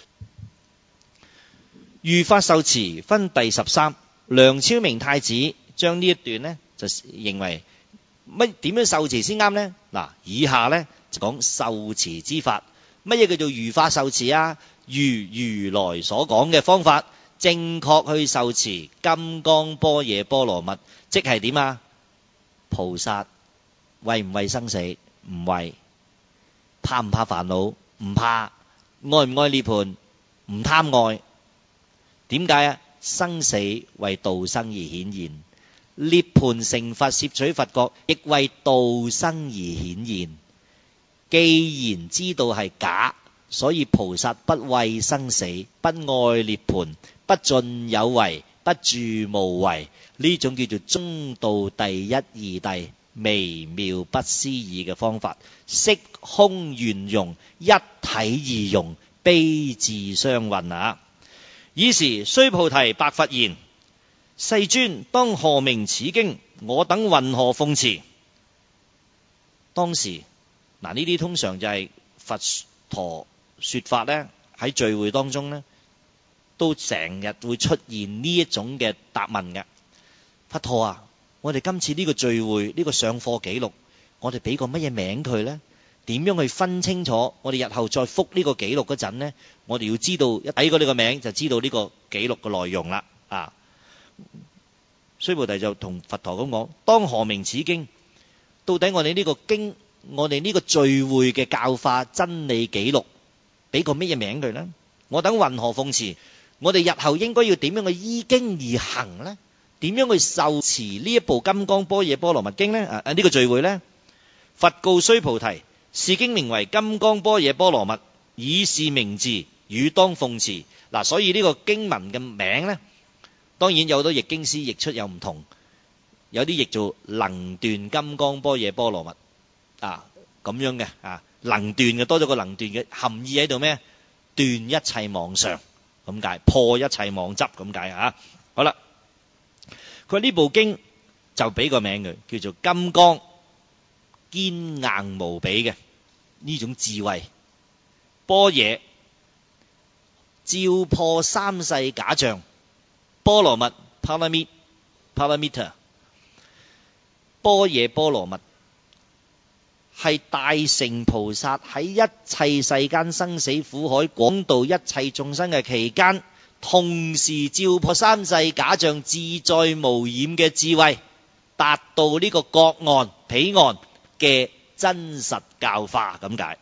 如法受持分第13，梁昭明太子將呢一段呢就認為點樣受持先啱呢？嗱，以下呢就講受持之法。乜嘢叫做如法受持啊？如來所講嘅方法，正確去受持金剛般若波羅蜜，即係點啊？菩薩畏唔畏生死？唔畏。怕唔怕煩惱？唔怕。愛唔愛涅槃？唔貪愛。點解啊？生死為度生而顯現，涅槃成佛攝取佛國亦為度生而顯現。既然知道係假，所以菩薩不畏生死，不愛涅槃，不盡有為，不住無為，呢種叫做中道第一義諦，微妙不思議嘅方法，色空圓融，一體而融，悲智相混啊！爾時須菩提白佛言：世尊，當何名此經？我等云何奉持？當時呢啲通常就係佛陀說法呢，喺聚會當中呢，都成日會出現呢一種嘅答問嘅。佛陀啊，我哋今次呢個聚會呢個上課記錄，我哋俾個乜嘢名佢呢？點樣去分清楚？我哋日後再覆呢個記錄嗰陣呢，我哋要知道一睇過呢個名就知道呢個記錄嘅內容啦。須菩提就同佛陀咁講：當何名此經？到底我哋呢個經，我哋呢個聚會嘅教化真理記錄，俾個乜嘢名佢呢？我等云何奉持？我哋日後應該要點樣去依經而行呢？ 點樣去受持呢一部《金剛般若波羅蜜經》呢？呢個聚會呢，佛告須菩提：是經名為《金剛般若波羅蜜》，以是名字，汝當奉持。嗱，所以呢個經文嘅名呢，當然有好多譯經師譯出有唔同，有啲譯做能斷金剛般若波羅蜜咁樣嘅能斷嘅多咗個能斷嘅含義喺度咩？斷一切妄想咁解，破一切妄執咁解啊！好啦，佢話呢部經就俾個名佢，叫做金剛，堅硬無比嘅呢種智慧，般若照破三世假象，波羅蜜 Paramita 般若波羅蜜係大乘菩薩喺一切世間生死苦海廣度一切眾生嘅期間，同時照破三世假象，自在無染嘅智慧，達到呢個各岸彼岸嘅真實教化咁解。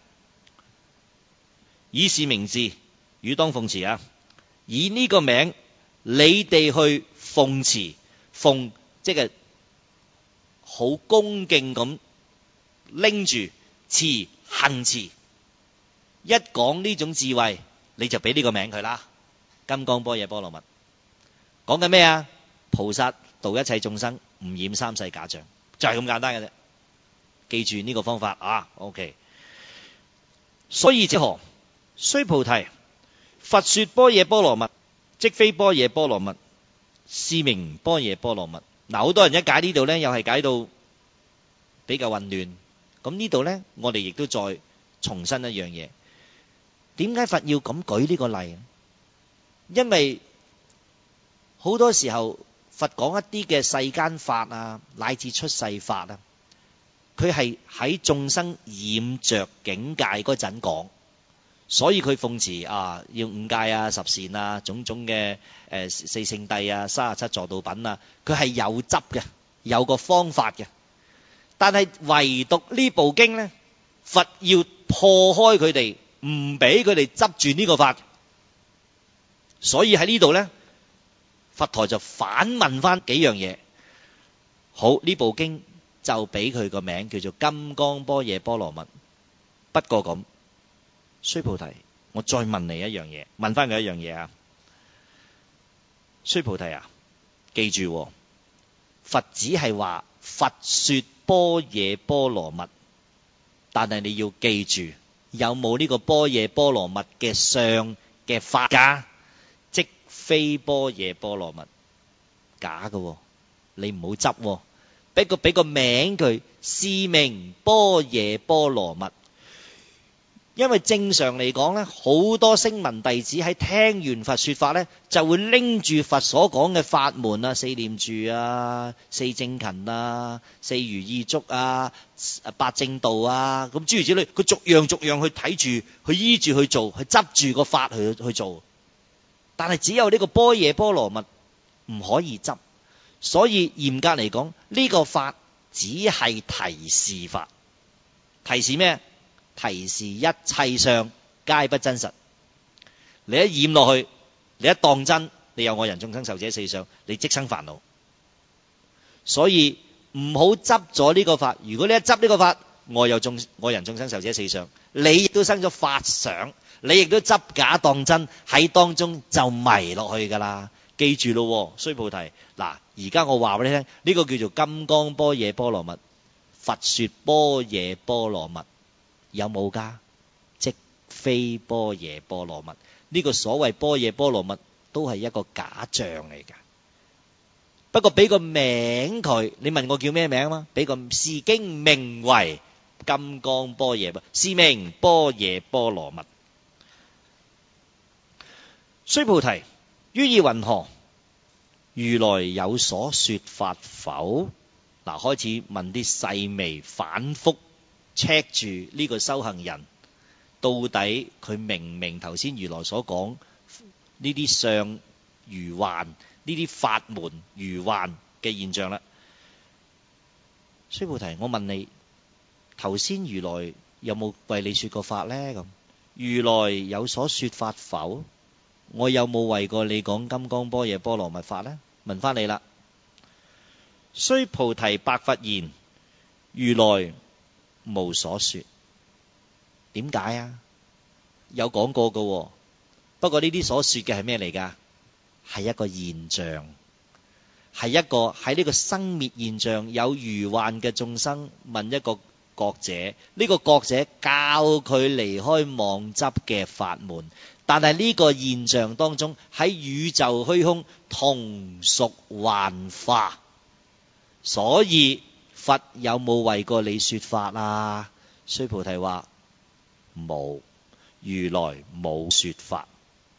以是名字，汝當奉持啊！以呢個名，你哋去奉持，奉即係好恭敬咁拎住持行持。一講呢種智慧，你就俾呢個名佢啦。金剛般若波羅蜜講緊咩啊？菩薩度一切眾生，唔染三世假象，就係咁簡單嘅啫。記住呢個方法OK。所以者何？須菩提，佛說般若波羅蜜，即非般若波羅蜜，是名般若波羅蜜。好多人一解呢度呢，又係解到比較混亂。咁呢度呢，我哋亦都再重申一樣嘢。點解佛要咁舉呢個例？因為好多時候佛講一啲嘅世間法乃至出世法佢係喺眾生染着境界嗰陣講，所以佢奉持要五戒十善種種嘅四聖諦37助道品佢係有執嘅，有個方法嘅。但係唯獨呢部經呢，佛要破開佢哋，唔俾佢哋執住呢個法。所以喺呢度呢，佛陀就反問翻幾樣嘢。好，呢部經就俾佢個名叫做金剛般若波羅蜜。不過咁，須菩提，我再問你一樣嘢，問翻佢一樣嘢須菩提記住佛只係話佛說般若波羅蜜，但係你要記住，有冇呢個般若波羅蜜嘅相嘅法㗎？即非般若波羅蜜，假嘅你唔好執俾個名佢，是名般若波羅蜜。因為正常嚟講呢，好多聲聞弟子喺聽完佛說法呢，就會拎住佛所講嘅法門四念住四正勤四如意足八正道咁諸如此類，佢逐樣去睇住，去依住去做，去執住個法去做。但係只有呢個般若波羅蜜唔可以執，所以嚴格嚟講，呢個法只係提示法。提示咩？提示一切相皆不真實。你一染落去，你一當真，你有我人眾生壽者四相，你即生煩惱。所以唔好執咗呢個法。如果你一執呢個法，我人眾生壽者四相，你亦都生咗法想，你亦都執假當真，喺當中就迷落去噶啦。記住咯，須菩提。嗱，而家我話俾你聽，呢個叫做金剛般若波羅蜜，佛說般若波羅蜜。有冇噶？即非般若波羅蜜。呢個所謂般若波羅蜜都係一個假象嚟噶。不過俾個名佢，你問我叫咩名嗎？俾個是經名為金剛般若，是名般若波羅蜜。須菩提，於意云何？如來有所說法否？嗱，開始問啲細微反覆check 住呢個修行人，到底佢明唔明頭先如來所講呢啲相如幻，呢啲法門如幻嘅現象啦。須菩提，我問你，頭先如來有冇為你說過法呢？咁如來有所說法否？我有冇為過你講金剛般若波羅蜜法呢？問翻你啦。 須菩提白佛言：如來無所說。點解啊？有講過㗎喎，不過呢啲所說嘅係咩嚟㗎？係一個現象，係一個喺呢個生滅現象有愚幻嘅眾生問一個覺者，呢個覺者教佢離開妄執嘅法門。但係呢個現象當中喺宇宙虛空同屬幻化，所以佛有冇為過你說法啊？須菩提話冇，如來冇說法。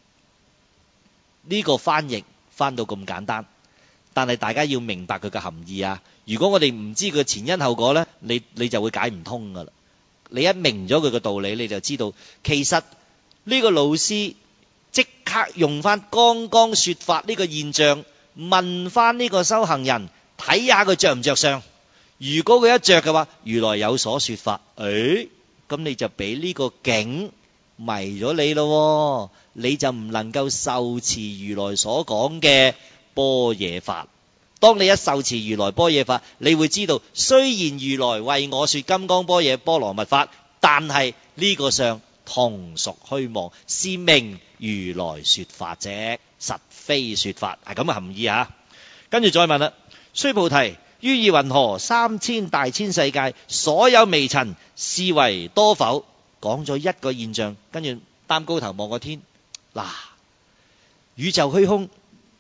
呢個翻譯翻到咁簡單，但係大家要明白佢嘅含義啊！如果我哋唔知佢前因後果呢，你就會解唔通噶啦。你一明咗佢嘅道理，你就知道其實呢個老師即刻用翻剛剛說法呢個現象，問翻呢個修行人，睇下佢着唔着相。如果佢一着嘅話，如來有所說法，咁你就俾呢個境迷咗你咯，你就唔能夠受持如來所講嘅般若法。當你一受持如來般若法，你會知道雖然如來為我說金剛般若波羅蜜法，但係呢個相同屬虛妄，是名如來說法啫，實非說法，係咁嘅含義啊。跟住再問啦，須菩提，於意云何？3000大千世界所有微塵，是為多否？講咗一個現象，跟住擔高頭望個天，嗱，宇宙虛空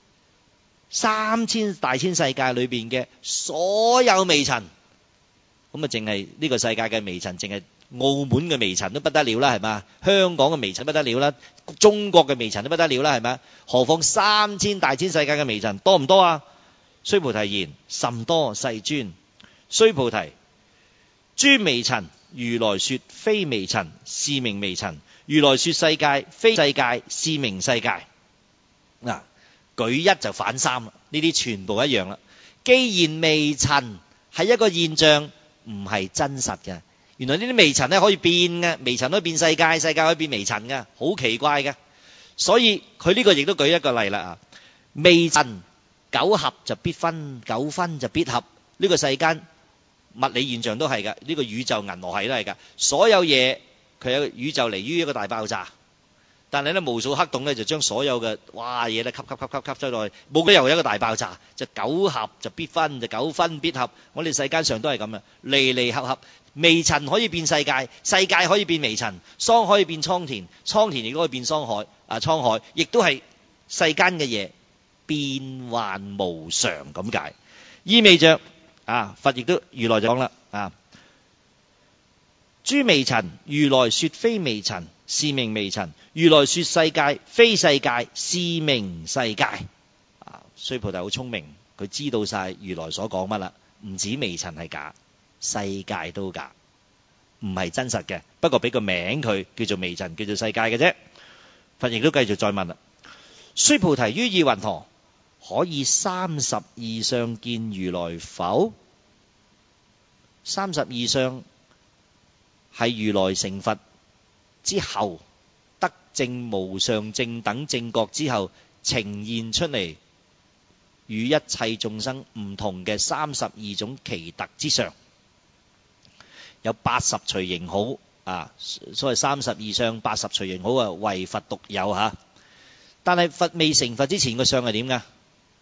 3000大千世界裏邊嘅所有微塵，咁啊淨係呢個世界嘅微塵，淨係澳門嘅微塵都不得了啦，係嘛？香港嘅微塵不得了啦，中國嘅微塵都不得了啦，係咪？何況3000大千世界嘅微塵多唔多啊？須菩提言：甚多，世尊。須菩提，諸微塵，如來說非微塵，是名微塵；如來說世界，非世界，是名世界。嗱，舉一就反三啦，呢啲全部一樣啦。既然微塵係一個現象，唔係真實嘅。原來呢啲微塵咧可以變嘅，微塵可以變世界，世界可以變微塵嘅，好奇怪嘅。所以佢呢個亦都舉一個例啦啊，微塵久合就必分，久分就必合。呢個世間物理現象都係㗎，呢個宇宙銀河系都係㗎。所有嘢佢有宇宙嚟於一個大爆炸，但係咧無數黑洞咧就將所有嘅嘢咧吸咗落去，冇理由有一個大爆炸。就久合就必分，就久分必合。我哋世間上都係咁嘅，離離合合。微塵可以變世界，世界可以變微塵，桑可以變蒼田，蒼田亦都可以變滄海，亦都係世間嘅嘢變幻無常咁解。意味着佛亦都如來就講啦諸微塵，如來說非微塵，是名微塵；如來說世界，非世界，是名世界。須菩提好聰明，佢知道晒如來所講乜啦，唔止微塵係假，世界都假，唔係真實嘅，不過俾個名佢叫做微塵，叫做世界嘅啫。佛亦都繼續再問啦，須菩提，於意云何？可以32相見如來否？32相係如來成佛之後得證無上正等正覺之後呈現出嚟，與一切眾生唔同嘅32種奇特之相，有80隨形好所謂32相80隨形好唯佛獨有吓。但係佛未成佛之前個相係點噶？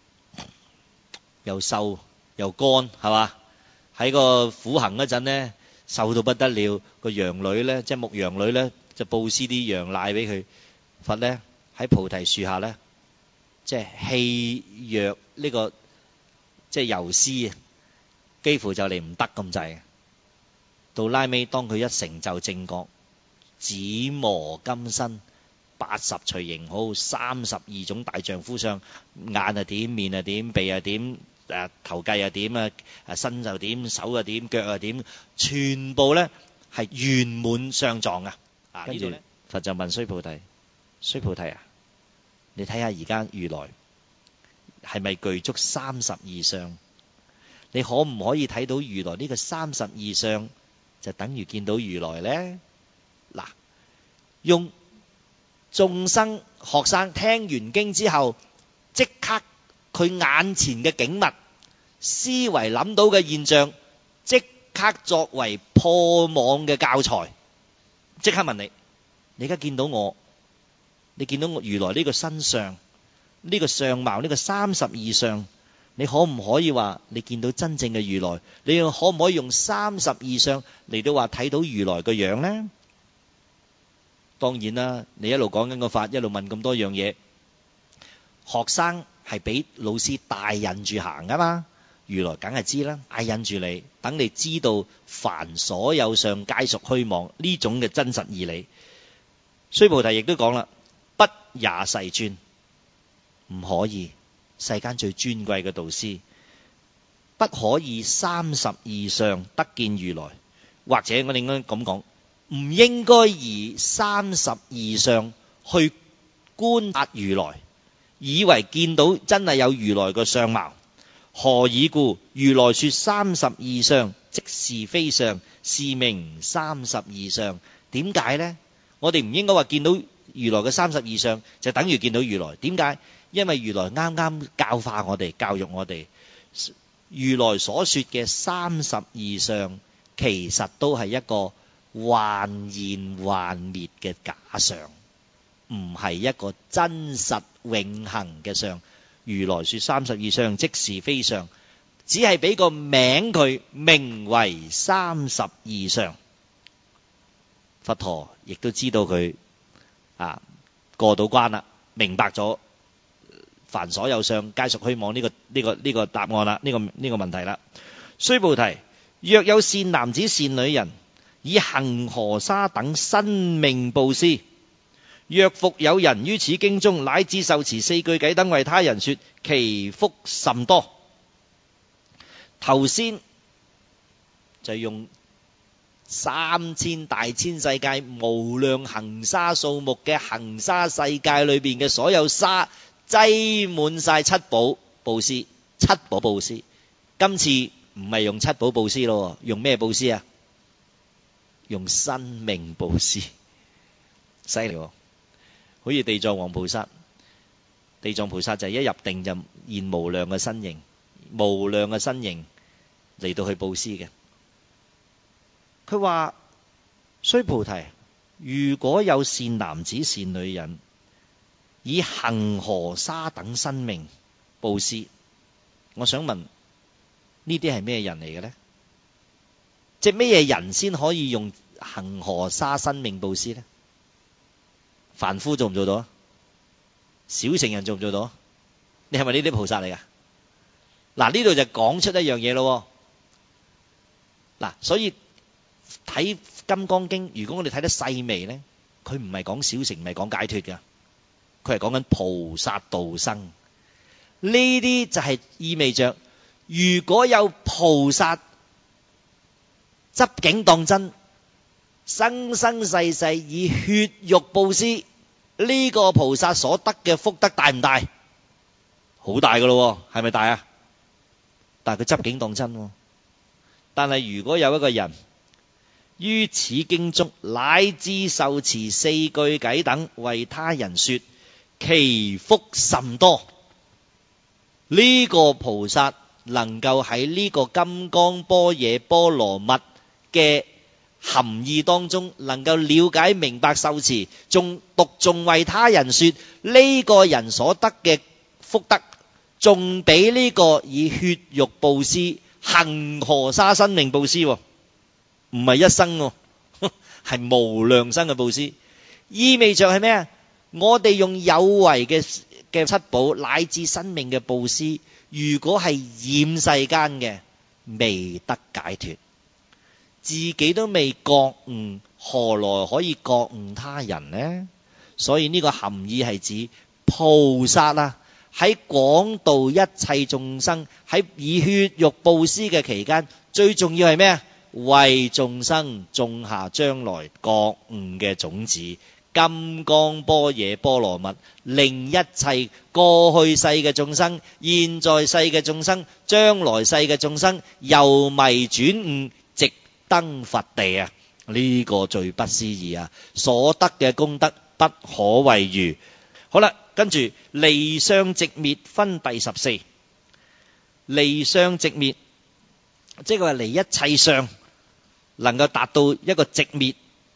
又瘦又乾，係嘛？喺個苦行嗰陣呢，瘦到不得了。個羊女呢，即係牧羊女呢，就布施啲羊奶俾佢。佛呢，喺菩提樹下呢，即係氣若呢個即係游絲，幾乎就嚟唔得咁滯。到拉尾，當佢一成就正覺，紫磨金身，80隨形好，32種大丈夫相，眼係點，面係點，鼻係點，頭計係點身就點，手就點，腳就點，全部咧係圓滿相狀啊！跟住佛就問須菩提：須菩提啊，你睇下而家如來係咪具足32相？你可唔可以睇到如來呢個32相就等於見到如來呢？嗱，用眾生學生聽完經之後，即刻佢眼前嘅景物思維諗到嘅現象，即刻作為破網嘅教材。即刻問你，你而家見到我，你見到我如來呢個身相，呢個相貌，呢個32相，你可唔可以話你見到真正嘅如來？你可唔可以用32相嚟到話睇到如來個樣呢？當然啦，你一路講緊個法，一路問咁多樣嘢，學生係俾老師帶引住行噶嘛。如來梗係知啦，帶引住你，等你知道凡所有相皆屬虛妄呢種嘅真實義理。須菩提亦都講啦，不也世尊，唔可以，世間最尊貴嘅導師，不可以32相得見如來，或者我哋應該咁講，唔應該以32相去觀察如來，以為見到真係有如來嘅相貌。何以故？如來說32相，即是非相，是名32相。點解呢？我哋唔應該話見到如來嘅32相就等於見到如來。點解？因為如來啱啱教化我哋，教育我哋。如來所說嘅32相，其實都係一個幻現幻滅嘅假相，唔係一個真實永恆嘅相。如來說32相，即是非相，只係俾個名佢，名為32相。佛陀亦都知道佢過到關啦，明白咗凡所有相皆屬虛妄呢個答案啦，呢個問題啦。須菩提，若有善男子善女人，以恆河沙等生命布施，若復有人於此經中乃至受持4句偈等為他人說，其福甚多。頭先就用3000大千世界無量恆沙數目嘅恆沙世界裏邊嘅所有沙擠滿晒七寶布施，七寶布施。今次唔係用七寶布施咯，用咩布施啊？用生命布施，犀利喎！好似地藏王菩薩，地藏菩薩就係一入定就現無量嘅身形，無量嘅身形嚟到去布施嘅。佢話：須菩提，如果有善男子善女人，以恆河沙等生命布施，我想問呢啲係咩人嚟嘅呢？即係咩人先可以用恆河沙生命布施呢？凡夫做唔做到啊？小乘人做唔做到啊？你係咪呢啲菩薩嚟噶？嗱，呢度就講出一樣嘢咯。嗱，所以睇金剛經，如果我哋睇得細微咧，佢唔係講小乘，唔係講解脫嘅，佢係講緊菩薩道生。呢啲就係意味着，如果有菩薩執境當真，生生世世以血肉布施，呢個菩薩所得嘅福德大唔大？好大噶咯，係咪大啊？但係佢執境當真。但係如果有一個人於此經中乃至受持4句偈等為他人說，其福甚多。呢個菩薩能夠喺呢個金剛般若波羅蜜嘅含義當中，能夠了解明白受持，仲讀誦為他人說，呢個人所得嘅福德，仲比呢個以血肉布施恆河沙生命布施，唔係一生，係無量生嘅布施。意味着係咩啊？我哋用有為嘅七寶乃至生命嘅布施，如果係染世間嘅，未得解脫，自己都未覺悟，何來可以覺悟他人呢？所以呢個含義係指菩薩啊，喺廣度一切眾生，喺以血肉布施嘅期間，最重要係咩啊？為眾生種下將來覺悟嘅種子，金剛般若波羅蜜，令一切過去世嘅眾生、現在世嘅眾生、將來世嘅眾生由迷轉悟，直登佛地啊！呢個最不思議啊！所得嘅功德不可為喻。好啦，跟住離相寂滅分第14。 離相直滅，即係話離一切相，能夠達到一個直滅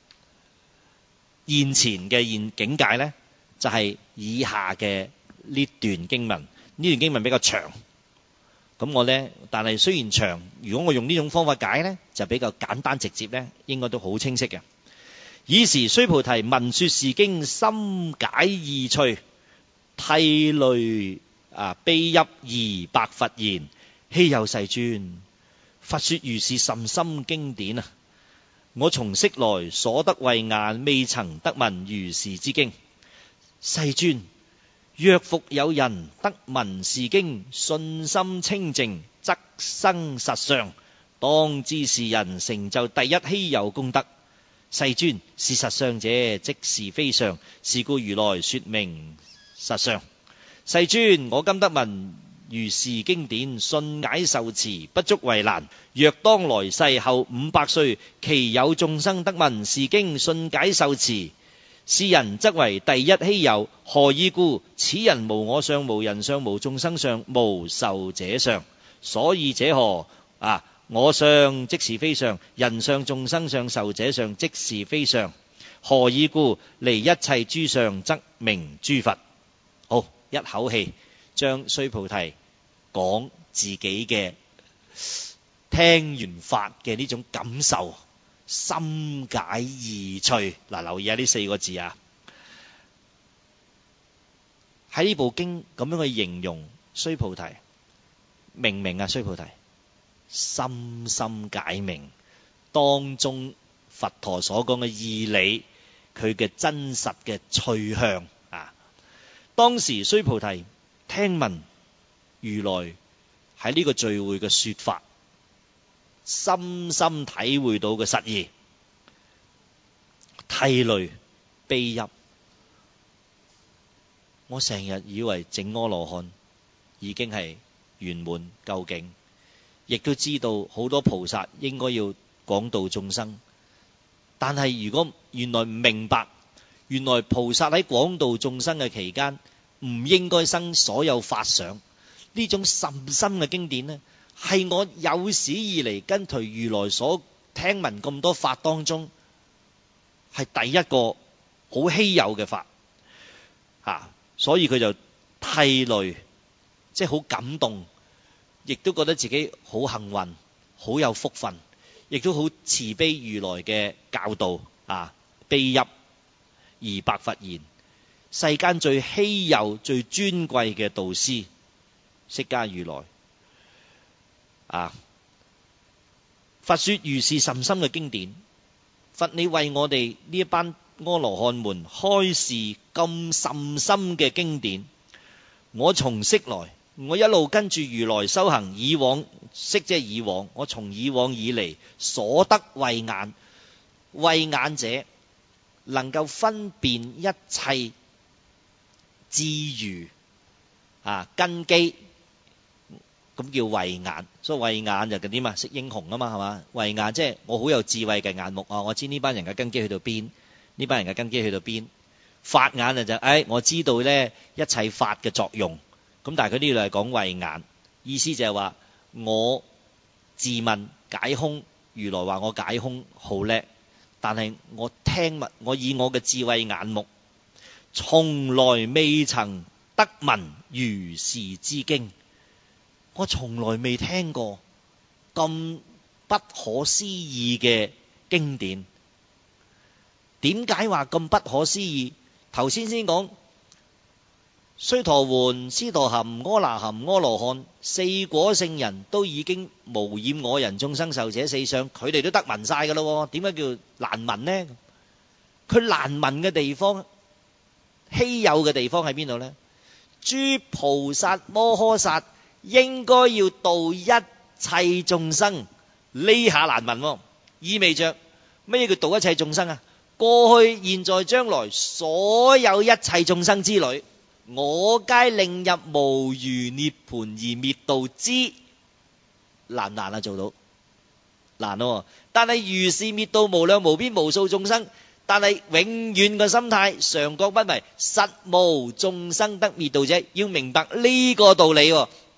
現前嘅境界呢，就係以下嘅呢段經文。呢段經文比較長，咁我呢，但係雖然長，如果我用呢種方法解呢，就比較簡單直接呢，應該都好清晰嘅。爾時須菩提聞說是經，深解義趣，涕淚悲泣而白佛言：希有世尊，佛說如是甚深經典啊！我從昔來所得慧眼，未曾得聞如是之經。世尊，若復有人得聞是經，信心清淨，則生實相，當知是人成就第一希有功德。世尊，是實相者，即是非相，是故如來說明實相。世尊，我今得聞如是經典，信解受持，不足為難。若當來世後500歲，其有眾生得聞是經，信解受持，是人則為第一希有。何以故？此人無我相，無人相，無眾生相，無壽者相。所以者何？我相即是非相，人相、眾生相、壽者相即是非相。何以故？離一切諸相，則名諸佛。好，一口氣將須菩提講自己嘅聽完法嘅呢種感受，深解義趣。留意下呢4個字啊！喺呢部經咁樣去形容須菩提，明唔明啊？須菩提深深解明當中佛陀所講嘅義理，佢嘅真實嘅趣向啊！當時須菩提聽聞如來喺呢個聚會嘅說法，深深體會到嘅實義，涕淚悲泣。我成日以為證阿羅漢已經係圓滿究竟，亦都知道好多菩薩應該要廣度眾生，但係如果原來唔明白，原來菩薩喺廣度眾生嘅期間唔應該生所有法想，呢種甚深嘅經典呢，係我有史以嚟跟隨如來所聽聞咁多法當中，係第一個好稀有嘅法所以佢就涕淚，即係好感動，亦都覺得自己好幸運，好有福分，亦都好慈悲如來嘅教導悲泣而白佛言：世間最稀有最尊貴嘅導師釋迦如來佛說如是甚深嘅經典，佛你為我哋呢一班阿羅漢們開示咁甚深嘅經典。我從昔來，我一路跟住如來修行，以往識即係以往，我從以往以嚟所得慧眼，慧眼者能夠分辨一切智愚根基，咁叫慧眼。所以慧眼就點啊？識英雄啊嘛，係嘛？慧眼即係我好有智慧嘅眼目我知呢班人嘅根基去到邊，呢班人嘅根基去到邊。法眼就我知道咧一切法嘅作用。咁但係佢呢度係講慧眼，意思就係話我自問解空，如來話我解空好叻，但係我以我嘅智慧眼目，從來未曾得聞如是之經。我從來未聽過咁不可思議嘅經典。點解話咁不可思議？頭先講須陀洹、斯陀含、阿那含、阿羅漢4果聖人都已經無染我人眾生壽者4相，佢哋都得聞晒噶咯。點解叫難聞呢？佢難聞嘅地方，稀有嘅地方喺邊度呢？諸菩薩摩訶薩應該要度一切眾生，呢下難聞，意味着乜嘢叫度一切眾生啊？過去、現在、將來所有一切眾生之類，我皆令入無餘涅槃而滅度之。難唔難啊？做到難咯。但係如是滅度無量無邊無數眾生，但係永遠嘅心態常覺不迷，實無眾生得滅度者。要明白呢個道理。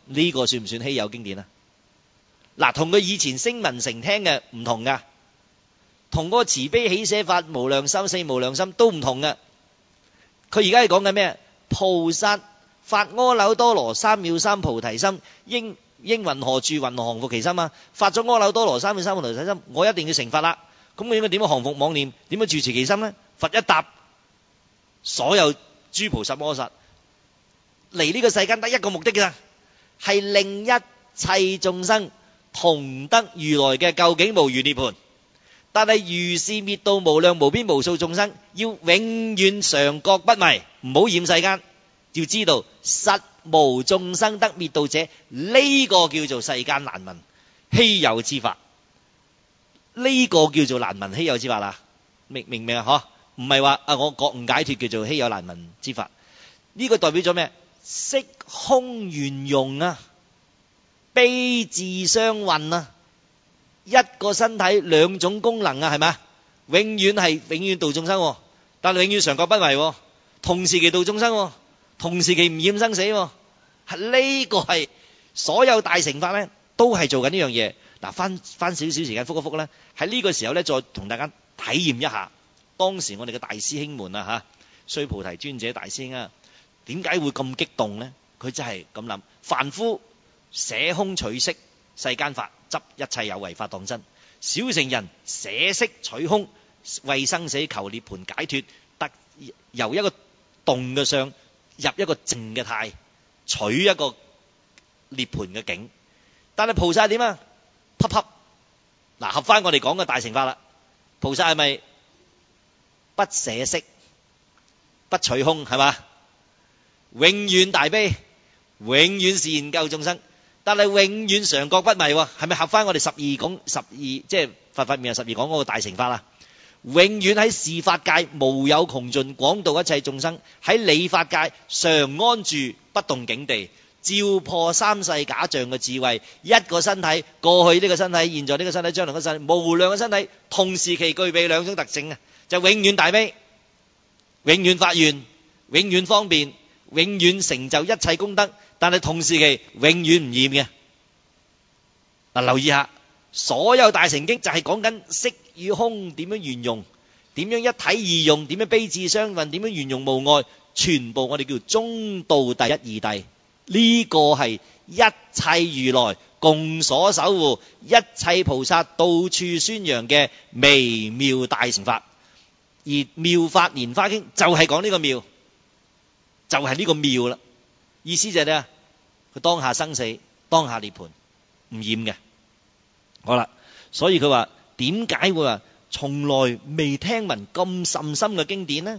呢個算唔算稀有經典啊？嗱，同佢以前聲聞乘聽嘅唔同噶，同嗰個慈悲喜捨法無量心四無量心都唔同噶。佢而家係講緊咩？菩薩發阿耨多羅三藐三菩提心，應云何住？云何降伏其心啊？發咗阿耨多羅三藐三菩提心，我一定要成佛啦。咁我應該點樣降伏妄念？點樣住持其心呢？佛一答，所有諸菩薩摩薩嚟呢個世間得一個目的㗎，係令一切眾生同得如來嘅究竟無餘涅槃。但係如是滅度無量無邊無數眾生，要永遠常覺不迷，唔好染世間。要知道實無眾生得滅度者，呢個叫做世間難聞稀有之法。呢個叫做難聞稀有之法啦，明唔明啊？嗬，唔係話我覺悟解脫叫做稀有難聞之法。呢個代表咗咩？色空圓融啊，悲智雙運啊，一個身體兩種功能啊，係咪？永遠度眾生，但係永遠常覺不迷，同時期度眾生，同時期唔染生死。呢個係所有大乘法咧，都係做緊呢樣嘢。嗱，翻少少時間復一復咧，喺呢個時候咧，再同大家體驗一下當時我哋嘅大師兄們啊嚇，須菩提尊者大師兄啊，點解會咁激動咧？佢真係咁諗：凡夫捨空取色，世間法執一切有為法當真；小乘人捨色取空，為生死求涅槃解脫，得由一個動嘅相入一個靜嘅態，取一個涅槃嘅境。但係菩薩點啊？啪啪，嗱，合翻我哋講嘅大乘法啦。菩薩係咪不捨色、不取空，係嘛？永遠大悲，永遠善救眾生，但係永遠常覺不迷，係咪合翻我哋即係佛法面12講嗰個大乘法啦？永遠喺事法界無有窮盡，廣度一切眾生；喺理法界常安住不動境地，照破三世假象嘅智慧。一個身體，過去呢個身體，現在呢個身體，將來嘅身體，無量嘅身體，同時期具備兩種特性啊，就永遠大悲，永遠發願，永遠方便，永遠成就一切功德，但係同時期永遠唔厭嘅。嗱，留意下，所有大乘經就係講緊色與空點樣圓融，點樣一體二用，點樣悲智雙運，點樣圓融無礙，全部我哋叫中道第一義諦。呢個係一切如來共所守護，一切菩薩到處宣揚嘅微妙大乘法。而妙法蓮華經就係講呢個妙，就係呢個妙啦。意思就係咧，佢當下生死，當下涅槃，唔染嘅。好啦，所以佢話點解會話從來未聽聞咁甚深嘅經典呢？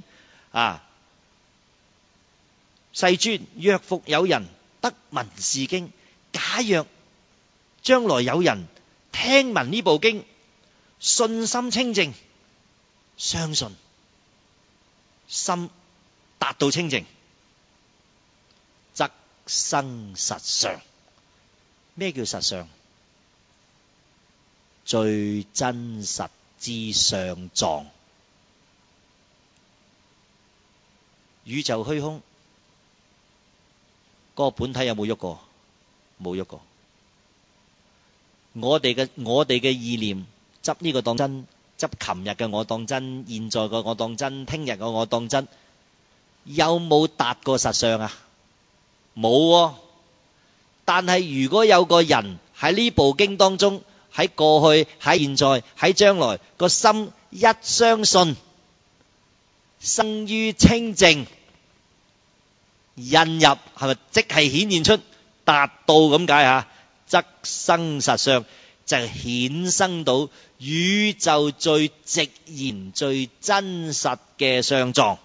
世尊，若復有人得聞是經，假若將來有人聽聞呢部經，信心清淨，相信心達到清淨，則生實相。咩叫實相？最真實之相狀。宇宙虛空嗰個本體有冇喐過？冇喐過。我哋嘅意念執呢個當真，執琴日嘅我當真，現在嘅我當真，聽日嘅我當真，有冇達過實相啊？冇喎。但係如果有個人喺呢部經當中，喺過去、喺現在、喺將來，個心一相信，生於清淨，印入係咪即係顯現出達到咁解吓？則生實相，就係衍生到宇宙最直然、最真實嘅相狀。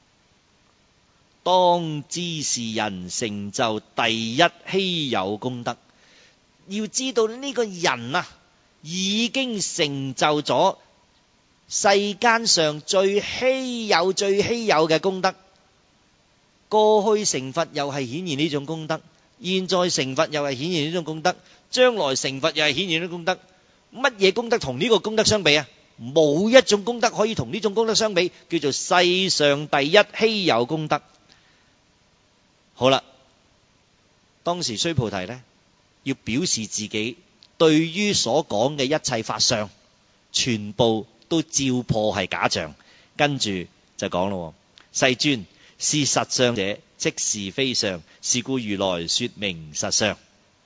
當知是人成就第一稀有功德。要知道呢個人啊，已經成就咗世間上最稀有嘅功德。過去成佛又係顯現呢種功德，現在成佛又係顯現呢種功德，將來成佛又係顯現呢種功德。乜嘢功德同呢個功德相比啊？冇一種功德可以同呢種功德相比，叫做世上第一稀有功德。好啦， 當時須菩提呢，要表示自己對於所講嘅一切法相，全部都照破係假象。跟住就講咯，世尊，是實相者，即是非相，是故如來說明實相。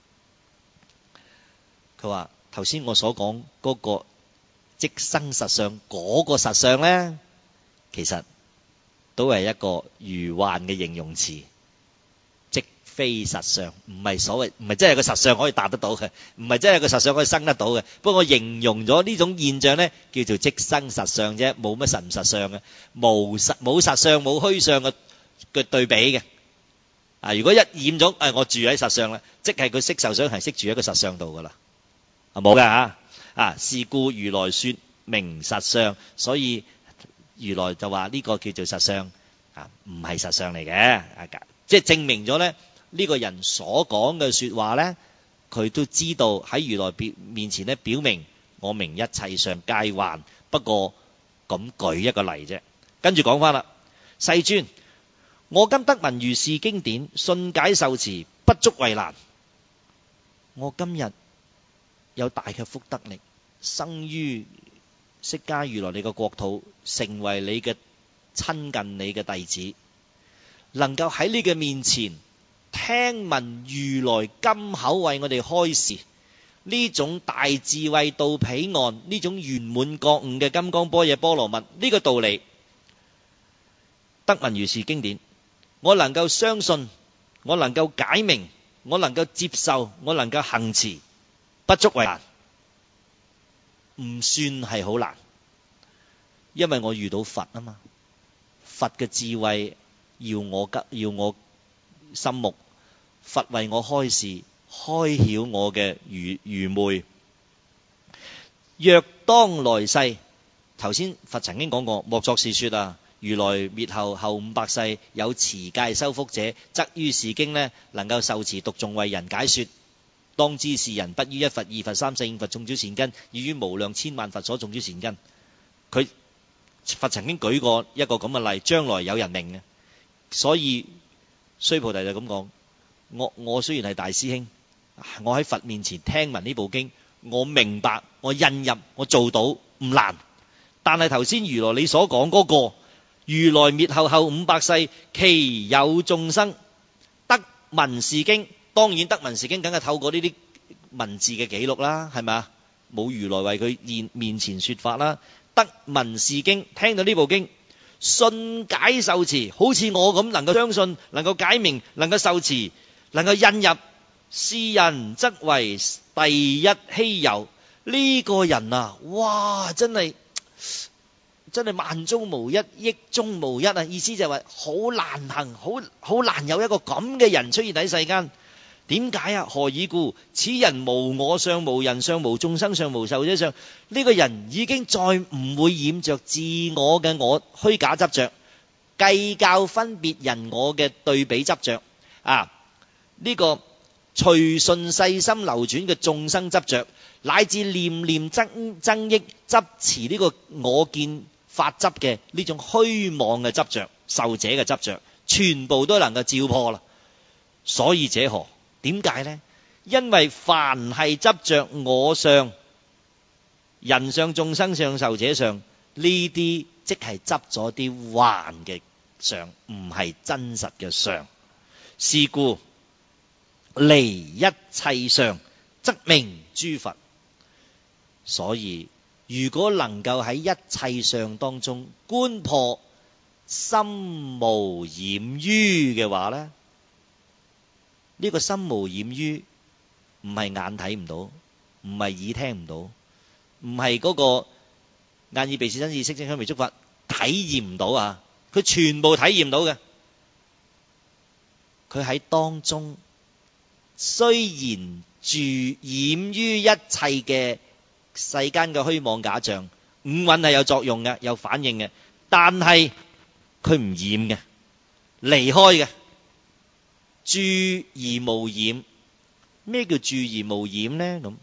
佢話頭先我所講嗰個即生實相，嗰個實相呢，其實都係一個如幻嘅形容詞，即非實相，唔係真係個實相可以達得到嘅，唔係真係個實相可以生得到嘅。不過我形容咗呢種現象呢，叫做即生實相啫，冇乜實唔實相嘅，冇實相冇虛相嘅對比嘅。如果一染咗，我住喺實相啦，即係佢識受想係識住喺個實相度噶啦，冇噶吓。是故如來說明實相，所以如來就話呢個叫做實相，唔係實相嚟嘅，即係證明咗咧呢個人所講嘅說話咧，佢都知道喺如來面前咧表明我明一切相皆幻，不過咁舉一個例啫。跟住講翻啦，世尊，我今得聞如是經典，信解受持，不足為難。我今日有大嘅福德力，生於釋迦如來你嘅國土，成為你嘅親近你嘅弟子，能夠喺你嘅面前聽聞如來金口為我哋開示呢種大智慧到彼岸，呢種圓滿覺悟嘅金剛般若波羅蜜呢個道理，得聞如是經典，我能夠相信，我能夠解明，我能夠接受，我能夠行持，不足為難，唔算係好難，因為我遇到佛啊嘛，佛嘅智慧要我心目，佛為我開示，開曉我嘅愚昧。若當來世，頭先佛曾經講過，莫作是說啊，如來滅後500世有持戒修福者，則於是經呢能夠受持讀誦為人解說。當知是人不於一佛二佛三世五佛種諸善根，而於無量千萬佛所種諸善根。佛曾經舉過一個咁嘅例，將來有人明嘅。所以須菩提就咁講，我雖然係大師兄，我喺佛面前聽聞呢部經，我明白，我印入，我做到唔難。但係頭先如來你所講嗰個，如來滅後500世，其有眾生得聞是經，當然得聞是經梗係透過呢啲文字嘅記錄啦，係咪啊？冇如來為佢面前說法啦，得聞是經，聽到呢部經，信解受持，好似我咁能夠相信，能夠解明，能夠受持，能夠印入，是人則為第一希有。呢個人啊，哇，真係萬中無一，億中無一啊！意思就係話好難行，好難有一個咁嘅人出現喺世間。點解啊？何以故？此人無我相，無人相，無眾生相，無壽者相。呢個人已經再唔會染着自我嘅我虛假執着，計較分別人我嘅對比執着啊！呢個隨順細心流轉嘅眾生執着，乃至念念增益執持呢個我見法執嘅呢種虛妄嘅執着，受者嘅執着，全部都能夠照破啦。所以者何？點解呢？因為凡係執着我相、人相、眾生相、壽者相，呢啲即係執咗啲幻嘅相，唔係真實嘅相。是故離一切相，則名諸佛。所以如果能夠喺一切相當中觀破心無染於嘅話呢，呢個心無染於唔係眼睇唔到，唔係耳聽唔到，唔係嗰個眼耳鼻舌身意識聲香味觸法體驗唔到啊！佢全部體驗到嘅。佢喺當中雖然住染於一切嘅世間嘅虛妄假象，五蘊係有作用嘅，有反應嘅，但係佢唔染嘅，離開嘅。住而無染。咩叫住而無染呢？咁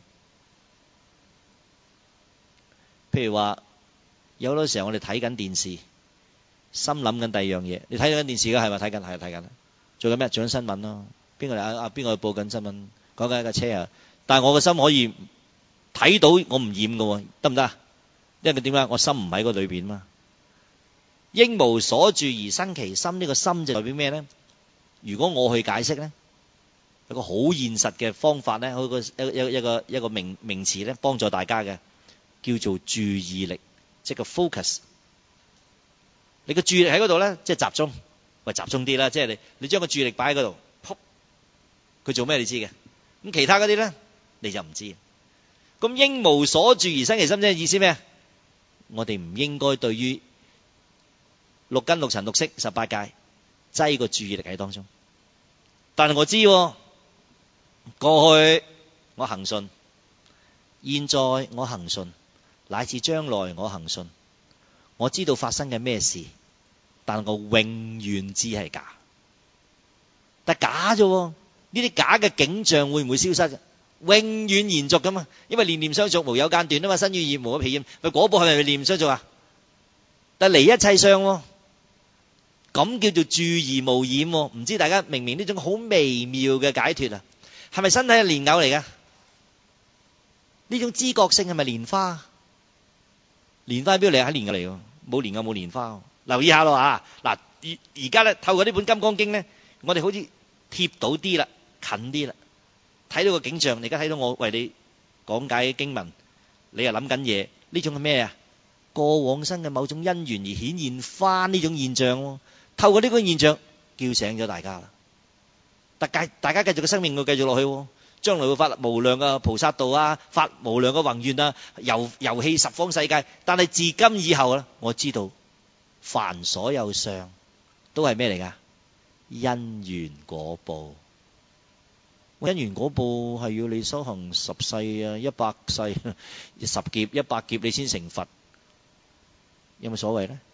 譬如話有好多時候我哋睇緊電視，心諗緊第二樣嘢。你睇緊電視嘅係咪睇緊？係睇緊。做緊咩？做緊新聞咯。 邊個嚟啊？邊個報緊新聞？講緊一架車啊！但係我個心可以睇到，我唔染嘅喎，得唔得啊？因為點解？我心唔喺嗰裏邊嘛。應無所住而生其心，呢個心就代表咩咧？如果我去解釋咧，有個好現實嘅方法咧，一個名詞咧，幫助大家嘅，叫做注意力，即係個 focus。你個注意力喺嗰度咧，即係集中，集中啲啦，即係你將個注意力擺喺嗰度，噗，佢做咩你知嘅？咁其他嗰啲咧，你就唔知。咁應無所住而生其心，即係意思咩？我哋唔應該對於六根六塵六識18界擠個注意力喺當中。但係我知，過去我恆順，現在我恆順，乃至將來我恆順。我知道發生嘅咩事，但我永遠知係假。但係假啫，呢啲假嘅景象會唔會消失？永遠延續噶嘛，因為念念相續，無有間斷啊嘛。身語意無所疲厭，喂，嗰部係咪念念相續啊？但係離一切相，咁叫做住而無染。唔知大家明唔明呢種好微妙嘅解脫啊？係咪身體係蓮藕嚟噶？呢種知覺性係咪蓮花？蓮花喺邊度嚟？喺蓮藕嚟喎，冇蓮藕冇蓮花。留意下咯啊！嗱，而家咧透過呢本《金剛經》咧，我哋好似貼到啲啦，近啲啦，睇到個景象。你而家睇到我為你講解經文，你又諗緊嘢，呢種係咩啊？過往生嘅某種因緣而顯現翻呢種現象喎。透過呢個現象，叫醒咗大家啦。大家繼續嘅生命會繼續落去，將來會發無量嘅菩薩道啊，發無量嘅宏願啊，遊戲十方世界。但係自今以後咧，我知道凡所有相都係咩嚟噶？因緣果報。因緣果報係要你修行10世啊，100世10劫100劫你先成佛，有冇所謂咧？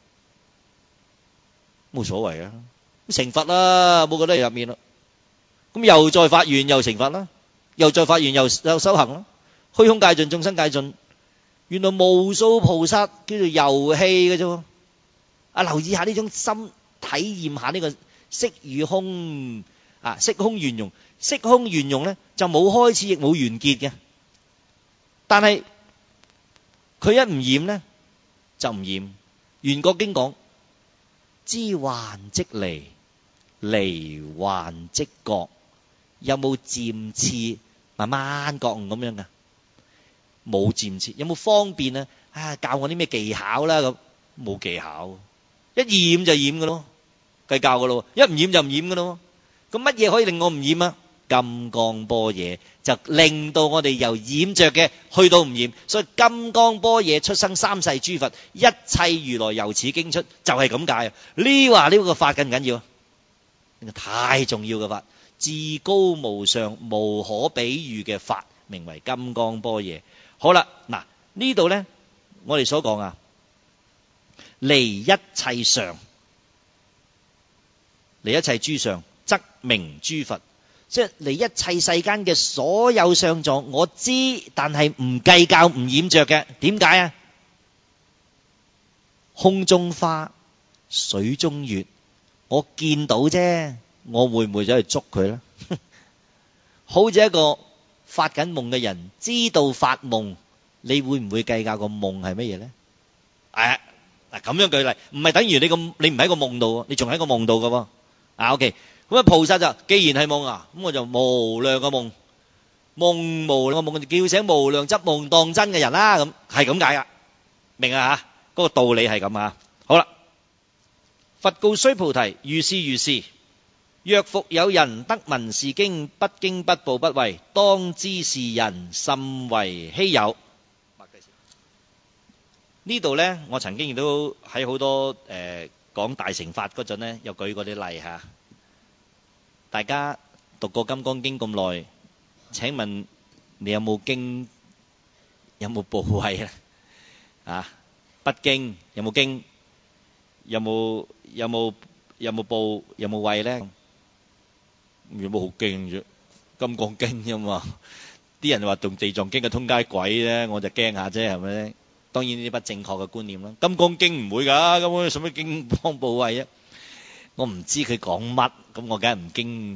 冇所謂啊，成佛啦，冇覺得入面啦。咁又再發願又成佛啦，又再發願又修行啦。虛空界盡眾生界盡，原來無數菩薩叫做遊戲嘅啫。啊，留意下呢種心，體驗下呢個色與空啊，色空圓融，色空圓融咧就冇開始亦冇完結嘅。但係佢一唔染咧就唔染。圓覺經講，知幻即離，離幻即覺。有冇漸次慢慢覺悟咁樣噶？冇漸次。有冇方便啊？教我啲咩技巧啦？咁冇技巧，一染就染噶咯，計教噶咯。一唔染就唔染噶咯。咁乜嘢可以令我唔染啊？金剛般若就令到我哋由染着嘅去到唔染。所以金剛般若出生三世諸佛，一切如來由此經出，就係咁解啊！呢個法緊唔緊要啊？呢個太重要嘅法。至高無上無可比喻嘅法，名為金剛般若。好啦，嗱呢度咧，我哋所講啊，離一切相，離一切諸相，則名諸佛。即係離一切世間嘅所有相狀，我知，但係唔計較，唔染着嘅。點解啊？空中花，水中月，我見到啫。我會唔會走去捉佢咧？好似一個發緊夢嘅人，知道發夢，你會唔會計較個夢係乜嘢咧？嗱咁樣舉例，唔係等於你唔喺個夢度，你仲喺個夢度噶喎。OK， 咁啊菩薩就既然係夢啊，咁我就無量個夢，夢無量個夢，就叫醒無量執夢當真嘅人啦。咁係咁解噶，明啊吓？嗰個道理係咁啊。好啦，佛告須菩提：如是如是。若復有人得聞是經，不驚不怖不畏，當知是人甚為稀有。呢度呢，我曾經亦都喺好多講大乘法嗰陣呢，又舉過啲例吓。大家讀過《金剛經》咁耐，請問你有冇驚？有冇怖畏咧？啊，不驚有冇驚？有冇怖？有冇畏咧？有冇好驚啫？金剛經啫嘛，啲人話讀地藏經嘅通街鬼咧，我就驚下啫，係咪咧？當然呢啲不正確嘅觀念啦。金剛經唔會噶，咁我使乜驚慌怖畏啊？我唔知佢講乜，咁我梗係唔驚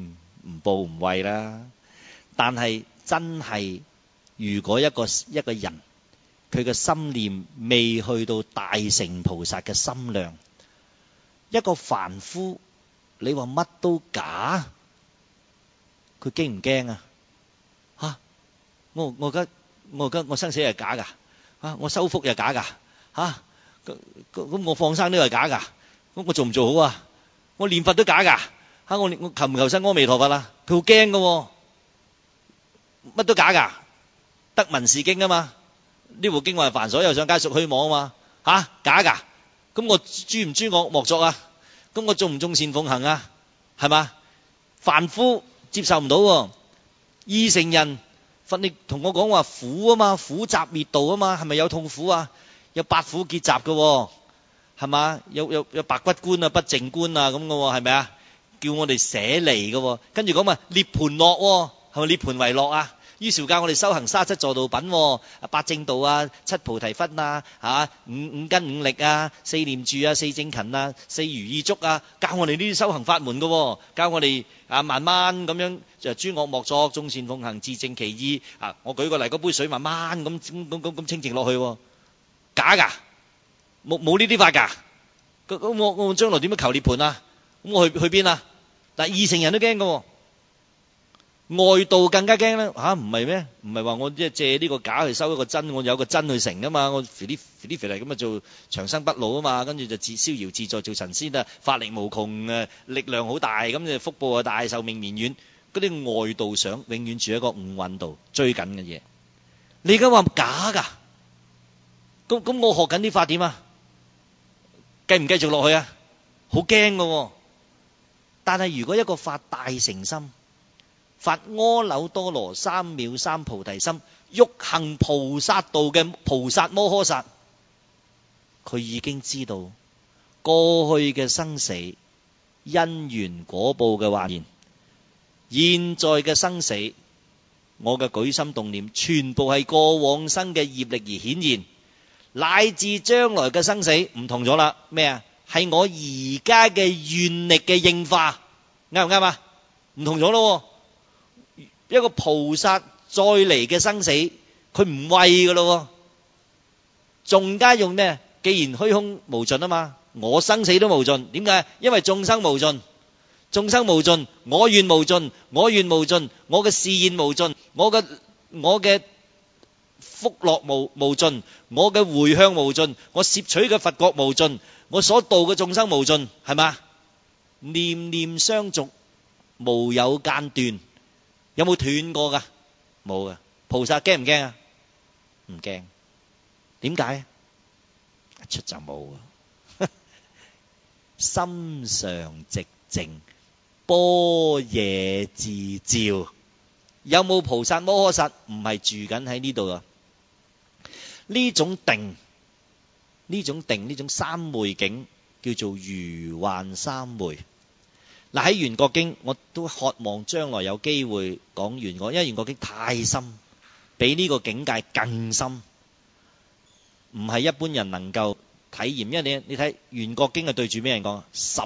唔怖唔畏啦。但係真係，如果一個人佢嘅心念未去到大乘菩薩嘅心量，一個凡夫，你話乜都假，佢驚唔驚啊？嚇！我而家我生死係假㗎，嚇！我修福又假㗎，嚇！咁我放生都係假㗎，咁我做唔做好啊？我念佛都假㗎，嚇！我求唔求生阿彌陀佛啦？佢好驚㗎喎，乜都假㗎，得聞是經啊嘛，呢部經話凡所有相皆屬虛妄啊嘛，嚇！假㗎，咁我諸唔諸惡莫作啊？咁我種唔種善奉行啊？係嘛？凡夫接受唔到喎，二乘人佛你同我講話苦啊嘛，苦集滅道啊嘛，係咪有痛苦啊？有八苦結集嘅喎，係嘛？有白骨觀啊、不淨觀啊咁嘅喎，係咪啊？叫我哋捨離嘅喎，跟住講嘛涅槃樂喎，係咪涅槃為樂啊？於是教我哋修行37助道品，八正道啊、七菩提分啊、五根五力啊、四念住啊、四正勤啊、四如意足啊，教我哋呢啲修行法門嘅，教我哋慢慢咁樣就諸惡莫作、眾善奉行、自淨其意啊！我舉個例，嗰杯水慢慢咁清淨落去，假㗎，冇呢啲法㗎。咁我將來點樣求涅槃啊？咁我去邊啊？但二乘人都驚㗎。外道更加驚啦嚇，唔係咩？唔係話我即係借呢個假去收一個真，我有個真去成噶嘛？我肥啲嚟咁啊，做長生不老啊嘛，跟住就逍遙自在做神仙啊，法力無窮啊，力量好大，咁就福報啊大，壽命綿遠。嗰啲外道想永遠住喺個五蘊度追緊嘅嘢，你而家話假㗎？咁我學緊啲法點啊？繼唔繼續落去啊？好驚㗎喎！但係如果一個發大乘心，發阿耨多羅三藐三菩提心，欲行菩薩道嘅菩薩摩訶薩，佢已經知道過去嘅生死因緣果報嘅幻現，現在嘅生死我嘅舉心動念全部係過往生嘅業力而顯現，乃至將來嘅生死唔同咗啦。咩啊？係我而家嘅願力嘅應化，啱唔啱啊？唔同咗咯。一個菩薩再嚟嘅生死，佢唔畏噶咯，仲加用咩？既然虛空無盡啊嘛，我生死都無盡，點解？因為眾生無盡，眾生無盡，我願無盡，我願無盡，我嘅誓願無盡，我嘅福樂無盡，我嘅回向無盡，我攝取嘅佛國無盡，我所度嘅眾生無盡，係嘛？念念相續，無有間斷。有冇斷過噶？冇噶。菩薩驚唔驚啊？唔驚。點解？一出就冇啊！心常寂靜，般若自照。有冇菩薩摩訶薩唔係住緊喺呢度啊？呢種定，呢種三昧境叫做如幻三昧。嗱，喺圓覺經我都渴望將來有機會講圓覺，因為圓覺經太深，比呢個境界更深，唔係一般人能夠體驗。因為你睇圓覺經係對住咩人講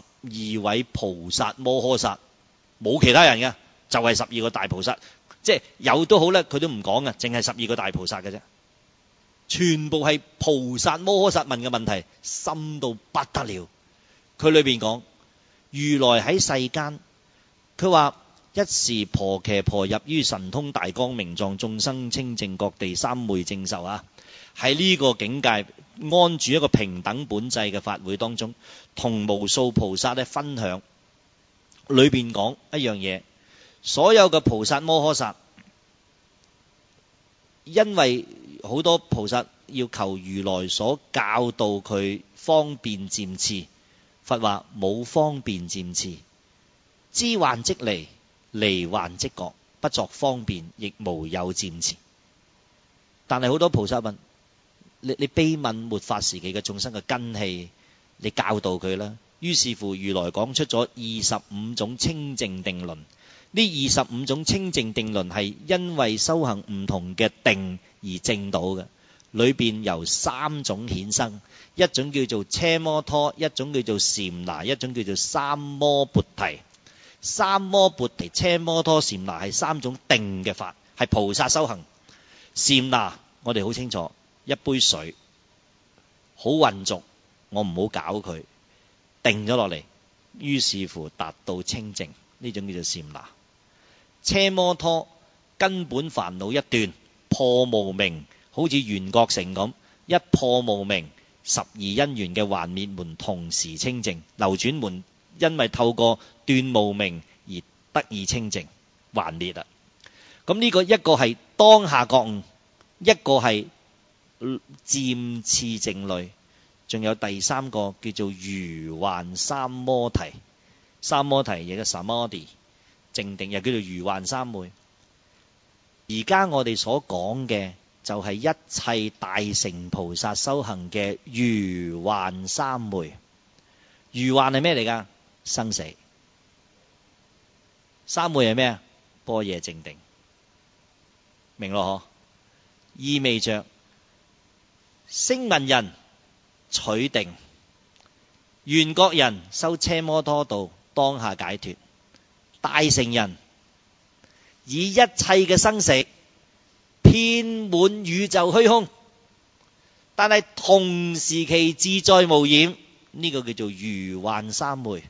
？12位菩薩摩訶薩，冇其他人嘅，就係12個大菩薩，即係有都好咧，佢都唔講嘅，淨係12個大菩薩嘅啫，全部係菩薩摩訶薩問嘅問題，深到不得了。佢裏邊講。如來喺世間，佢話一時婆伽婆入於神通大光明藏，眾生清淨各地三昧正受啊！喺呢個境界安住一個平等本際嘅法會當中，同無數菩薩咧分享。裏邊講一樣嘢，所有嘅菩薩摩訶薩，因為好多菩薩要求如來所教導佢方便漸次。佛話冇方便漸次，知幻即離，離幻即覺，不作方便，亦無有漸次。但係好多菩薩問你悲憫末法時期嘅眾生嘅根器，你教導佢啦。於是乎，如來講出咗25種清淨定論。呢25種清淨定論係因為修行唔同嘅定而證到嘅。裏邊由3種衍生，一種叫做奢摩他，一種叫做禪那，一種叫做三摩缽提。 三摩缽提奢摩拖禪那係三種定嘅法，係菩薩修行。禪那我哋好清楚，一杯水好渾濁，我唔好搞佢，定咗落嚟，於是乎達到清淨，呢種叫做禪那。奢摩拖根本煩惱一斷，破無明，好似緣覺成咁，一破無明，十二因緣嘅幻滅門同時清淨，流轉門因為透過斷無明而得以清淨幻滅啦。咁呢個一個係當下覺悟，一個係漸次靜慮，仲有第三個叫做如幻三摩提。三摩提亦叫 samadhi， 靜定又叫做如幻三昧。而家我哋所講嘅就係一切大乘菩薩修行嘅如幻三昧。如幻係咩嚟㗎？生死。三昧係咩啊？般若靜定。明咯嗬？意味着聲聞人取定，緣覺人修奢摩拖道當下解脫，大乘人以一切嘅生死遍滿宇宙虛空，但係同時期自在無染，呢個叫做如幻三昧。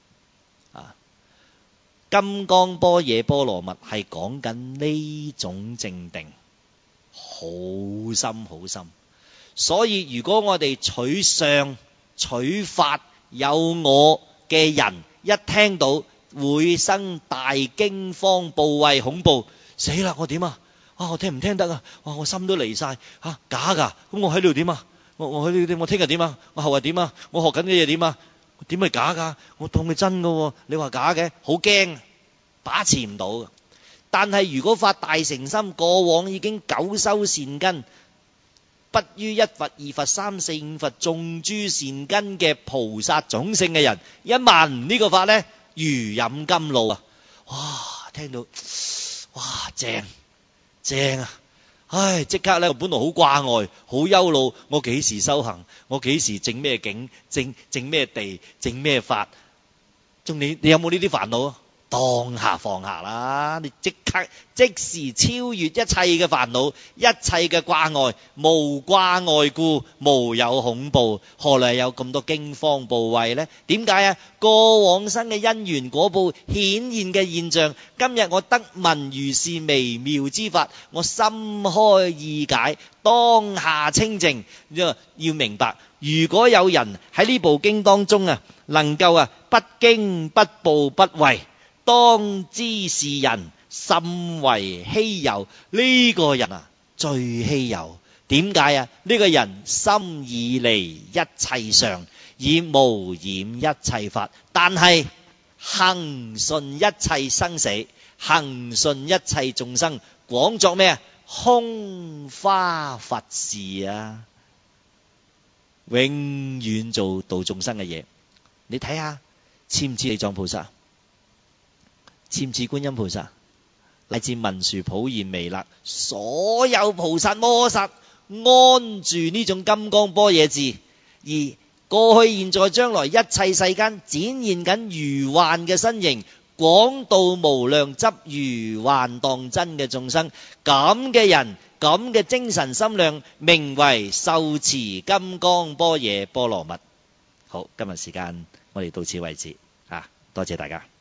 金剛般若波羅蜜係講緊呢種靜定，好深好深。所以如果我哋取相取法有我嘅人，一聽到會生大驚慌怖畏恐怖，死啦！我點啊？我聽唔聽得啊？我心都離晒假噶，咁我喺度點啊？我喺度點？我聽日點啊？我後日點啊？我學緊嘅嘢點啊？點係假噶？我當佢真噶，你話假嘅，好驚，把持唔到。但係如果發大誠心，過往已經久修善根，不於一佛二佛三四五佛眾諸善根嘅菩薩種性嘅人，一聞呢個法呢，如飲甘露啊！哇，聽到哇正啊！唉，即刻呢，我本來好掛礙，好憂惱，我幾時修行？我幾時證咩境？證咩地？證咩法？你有冇呢啲煩惱啊？當下放下啦，你即刻即時超越一切嘅煩惱，一切嘅掛礙，無掛礙故，無有恐怖，何來有咁多驚慌怖畏呢？點解啊？過往生嘅因緣果報顯現嘅現象，今日我得聞如是微妙之法，我心開意解，當下清淨。要明白，如果有人喺呢部經當中能夠不驚不怖不畏，當知是人甚為稀有。呢個人最稀有。點解啊？呢個人心已離一切相，已無染一切法，但係恒順一切生死，恒順一切眾生，廣作咩啊？空花佛事啊！永遠做度眾生嘅嘢。你睇下似唔似地藏菩薩？似唔似觀音菩薩？乃至文殊普賢彌勒，所有菩薩摩薩安住呢種金剛般若智，而過去現在將來一切世間展現緊如幻嘅身形，廣度無量執如幻當真嘅眾生。咁嘅人，咁嘅精神心量，名為受持金剛般若波羅蜜。好，今日時間我哋到此為止，多謝大家。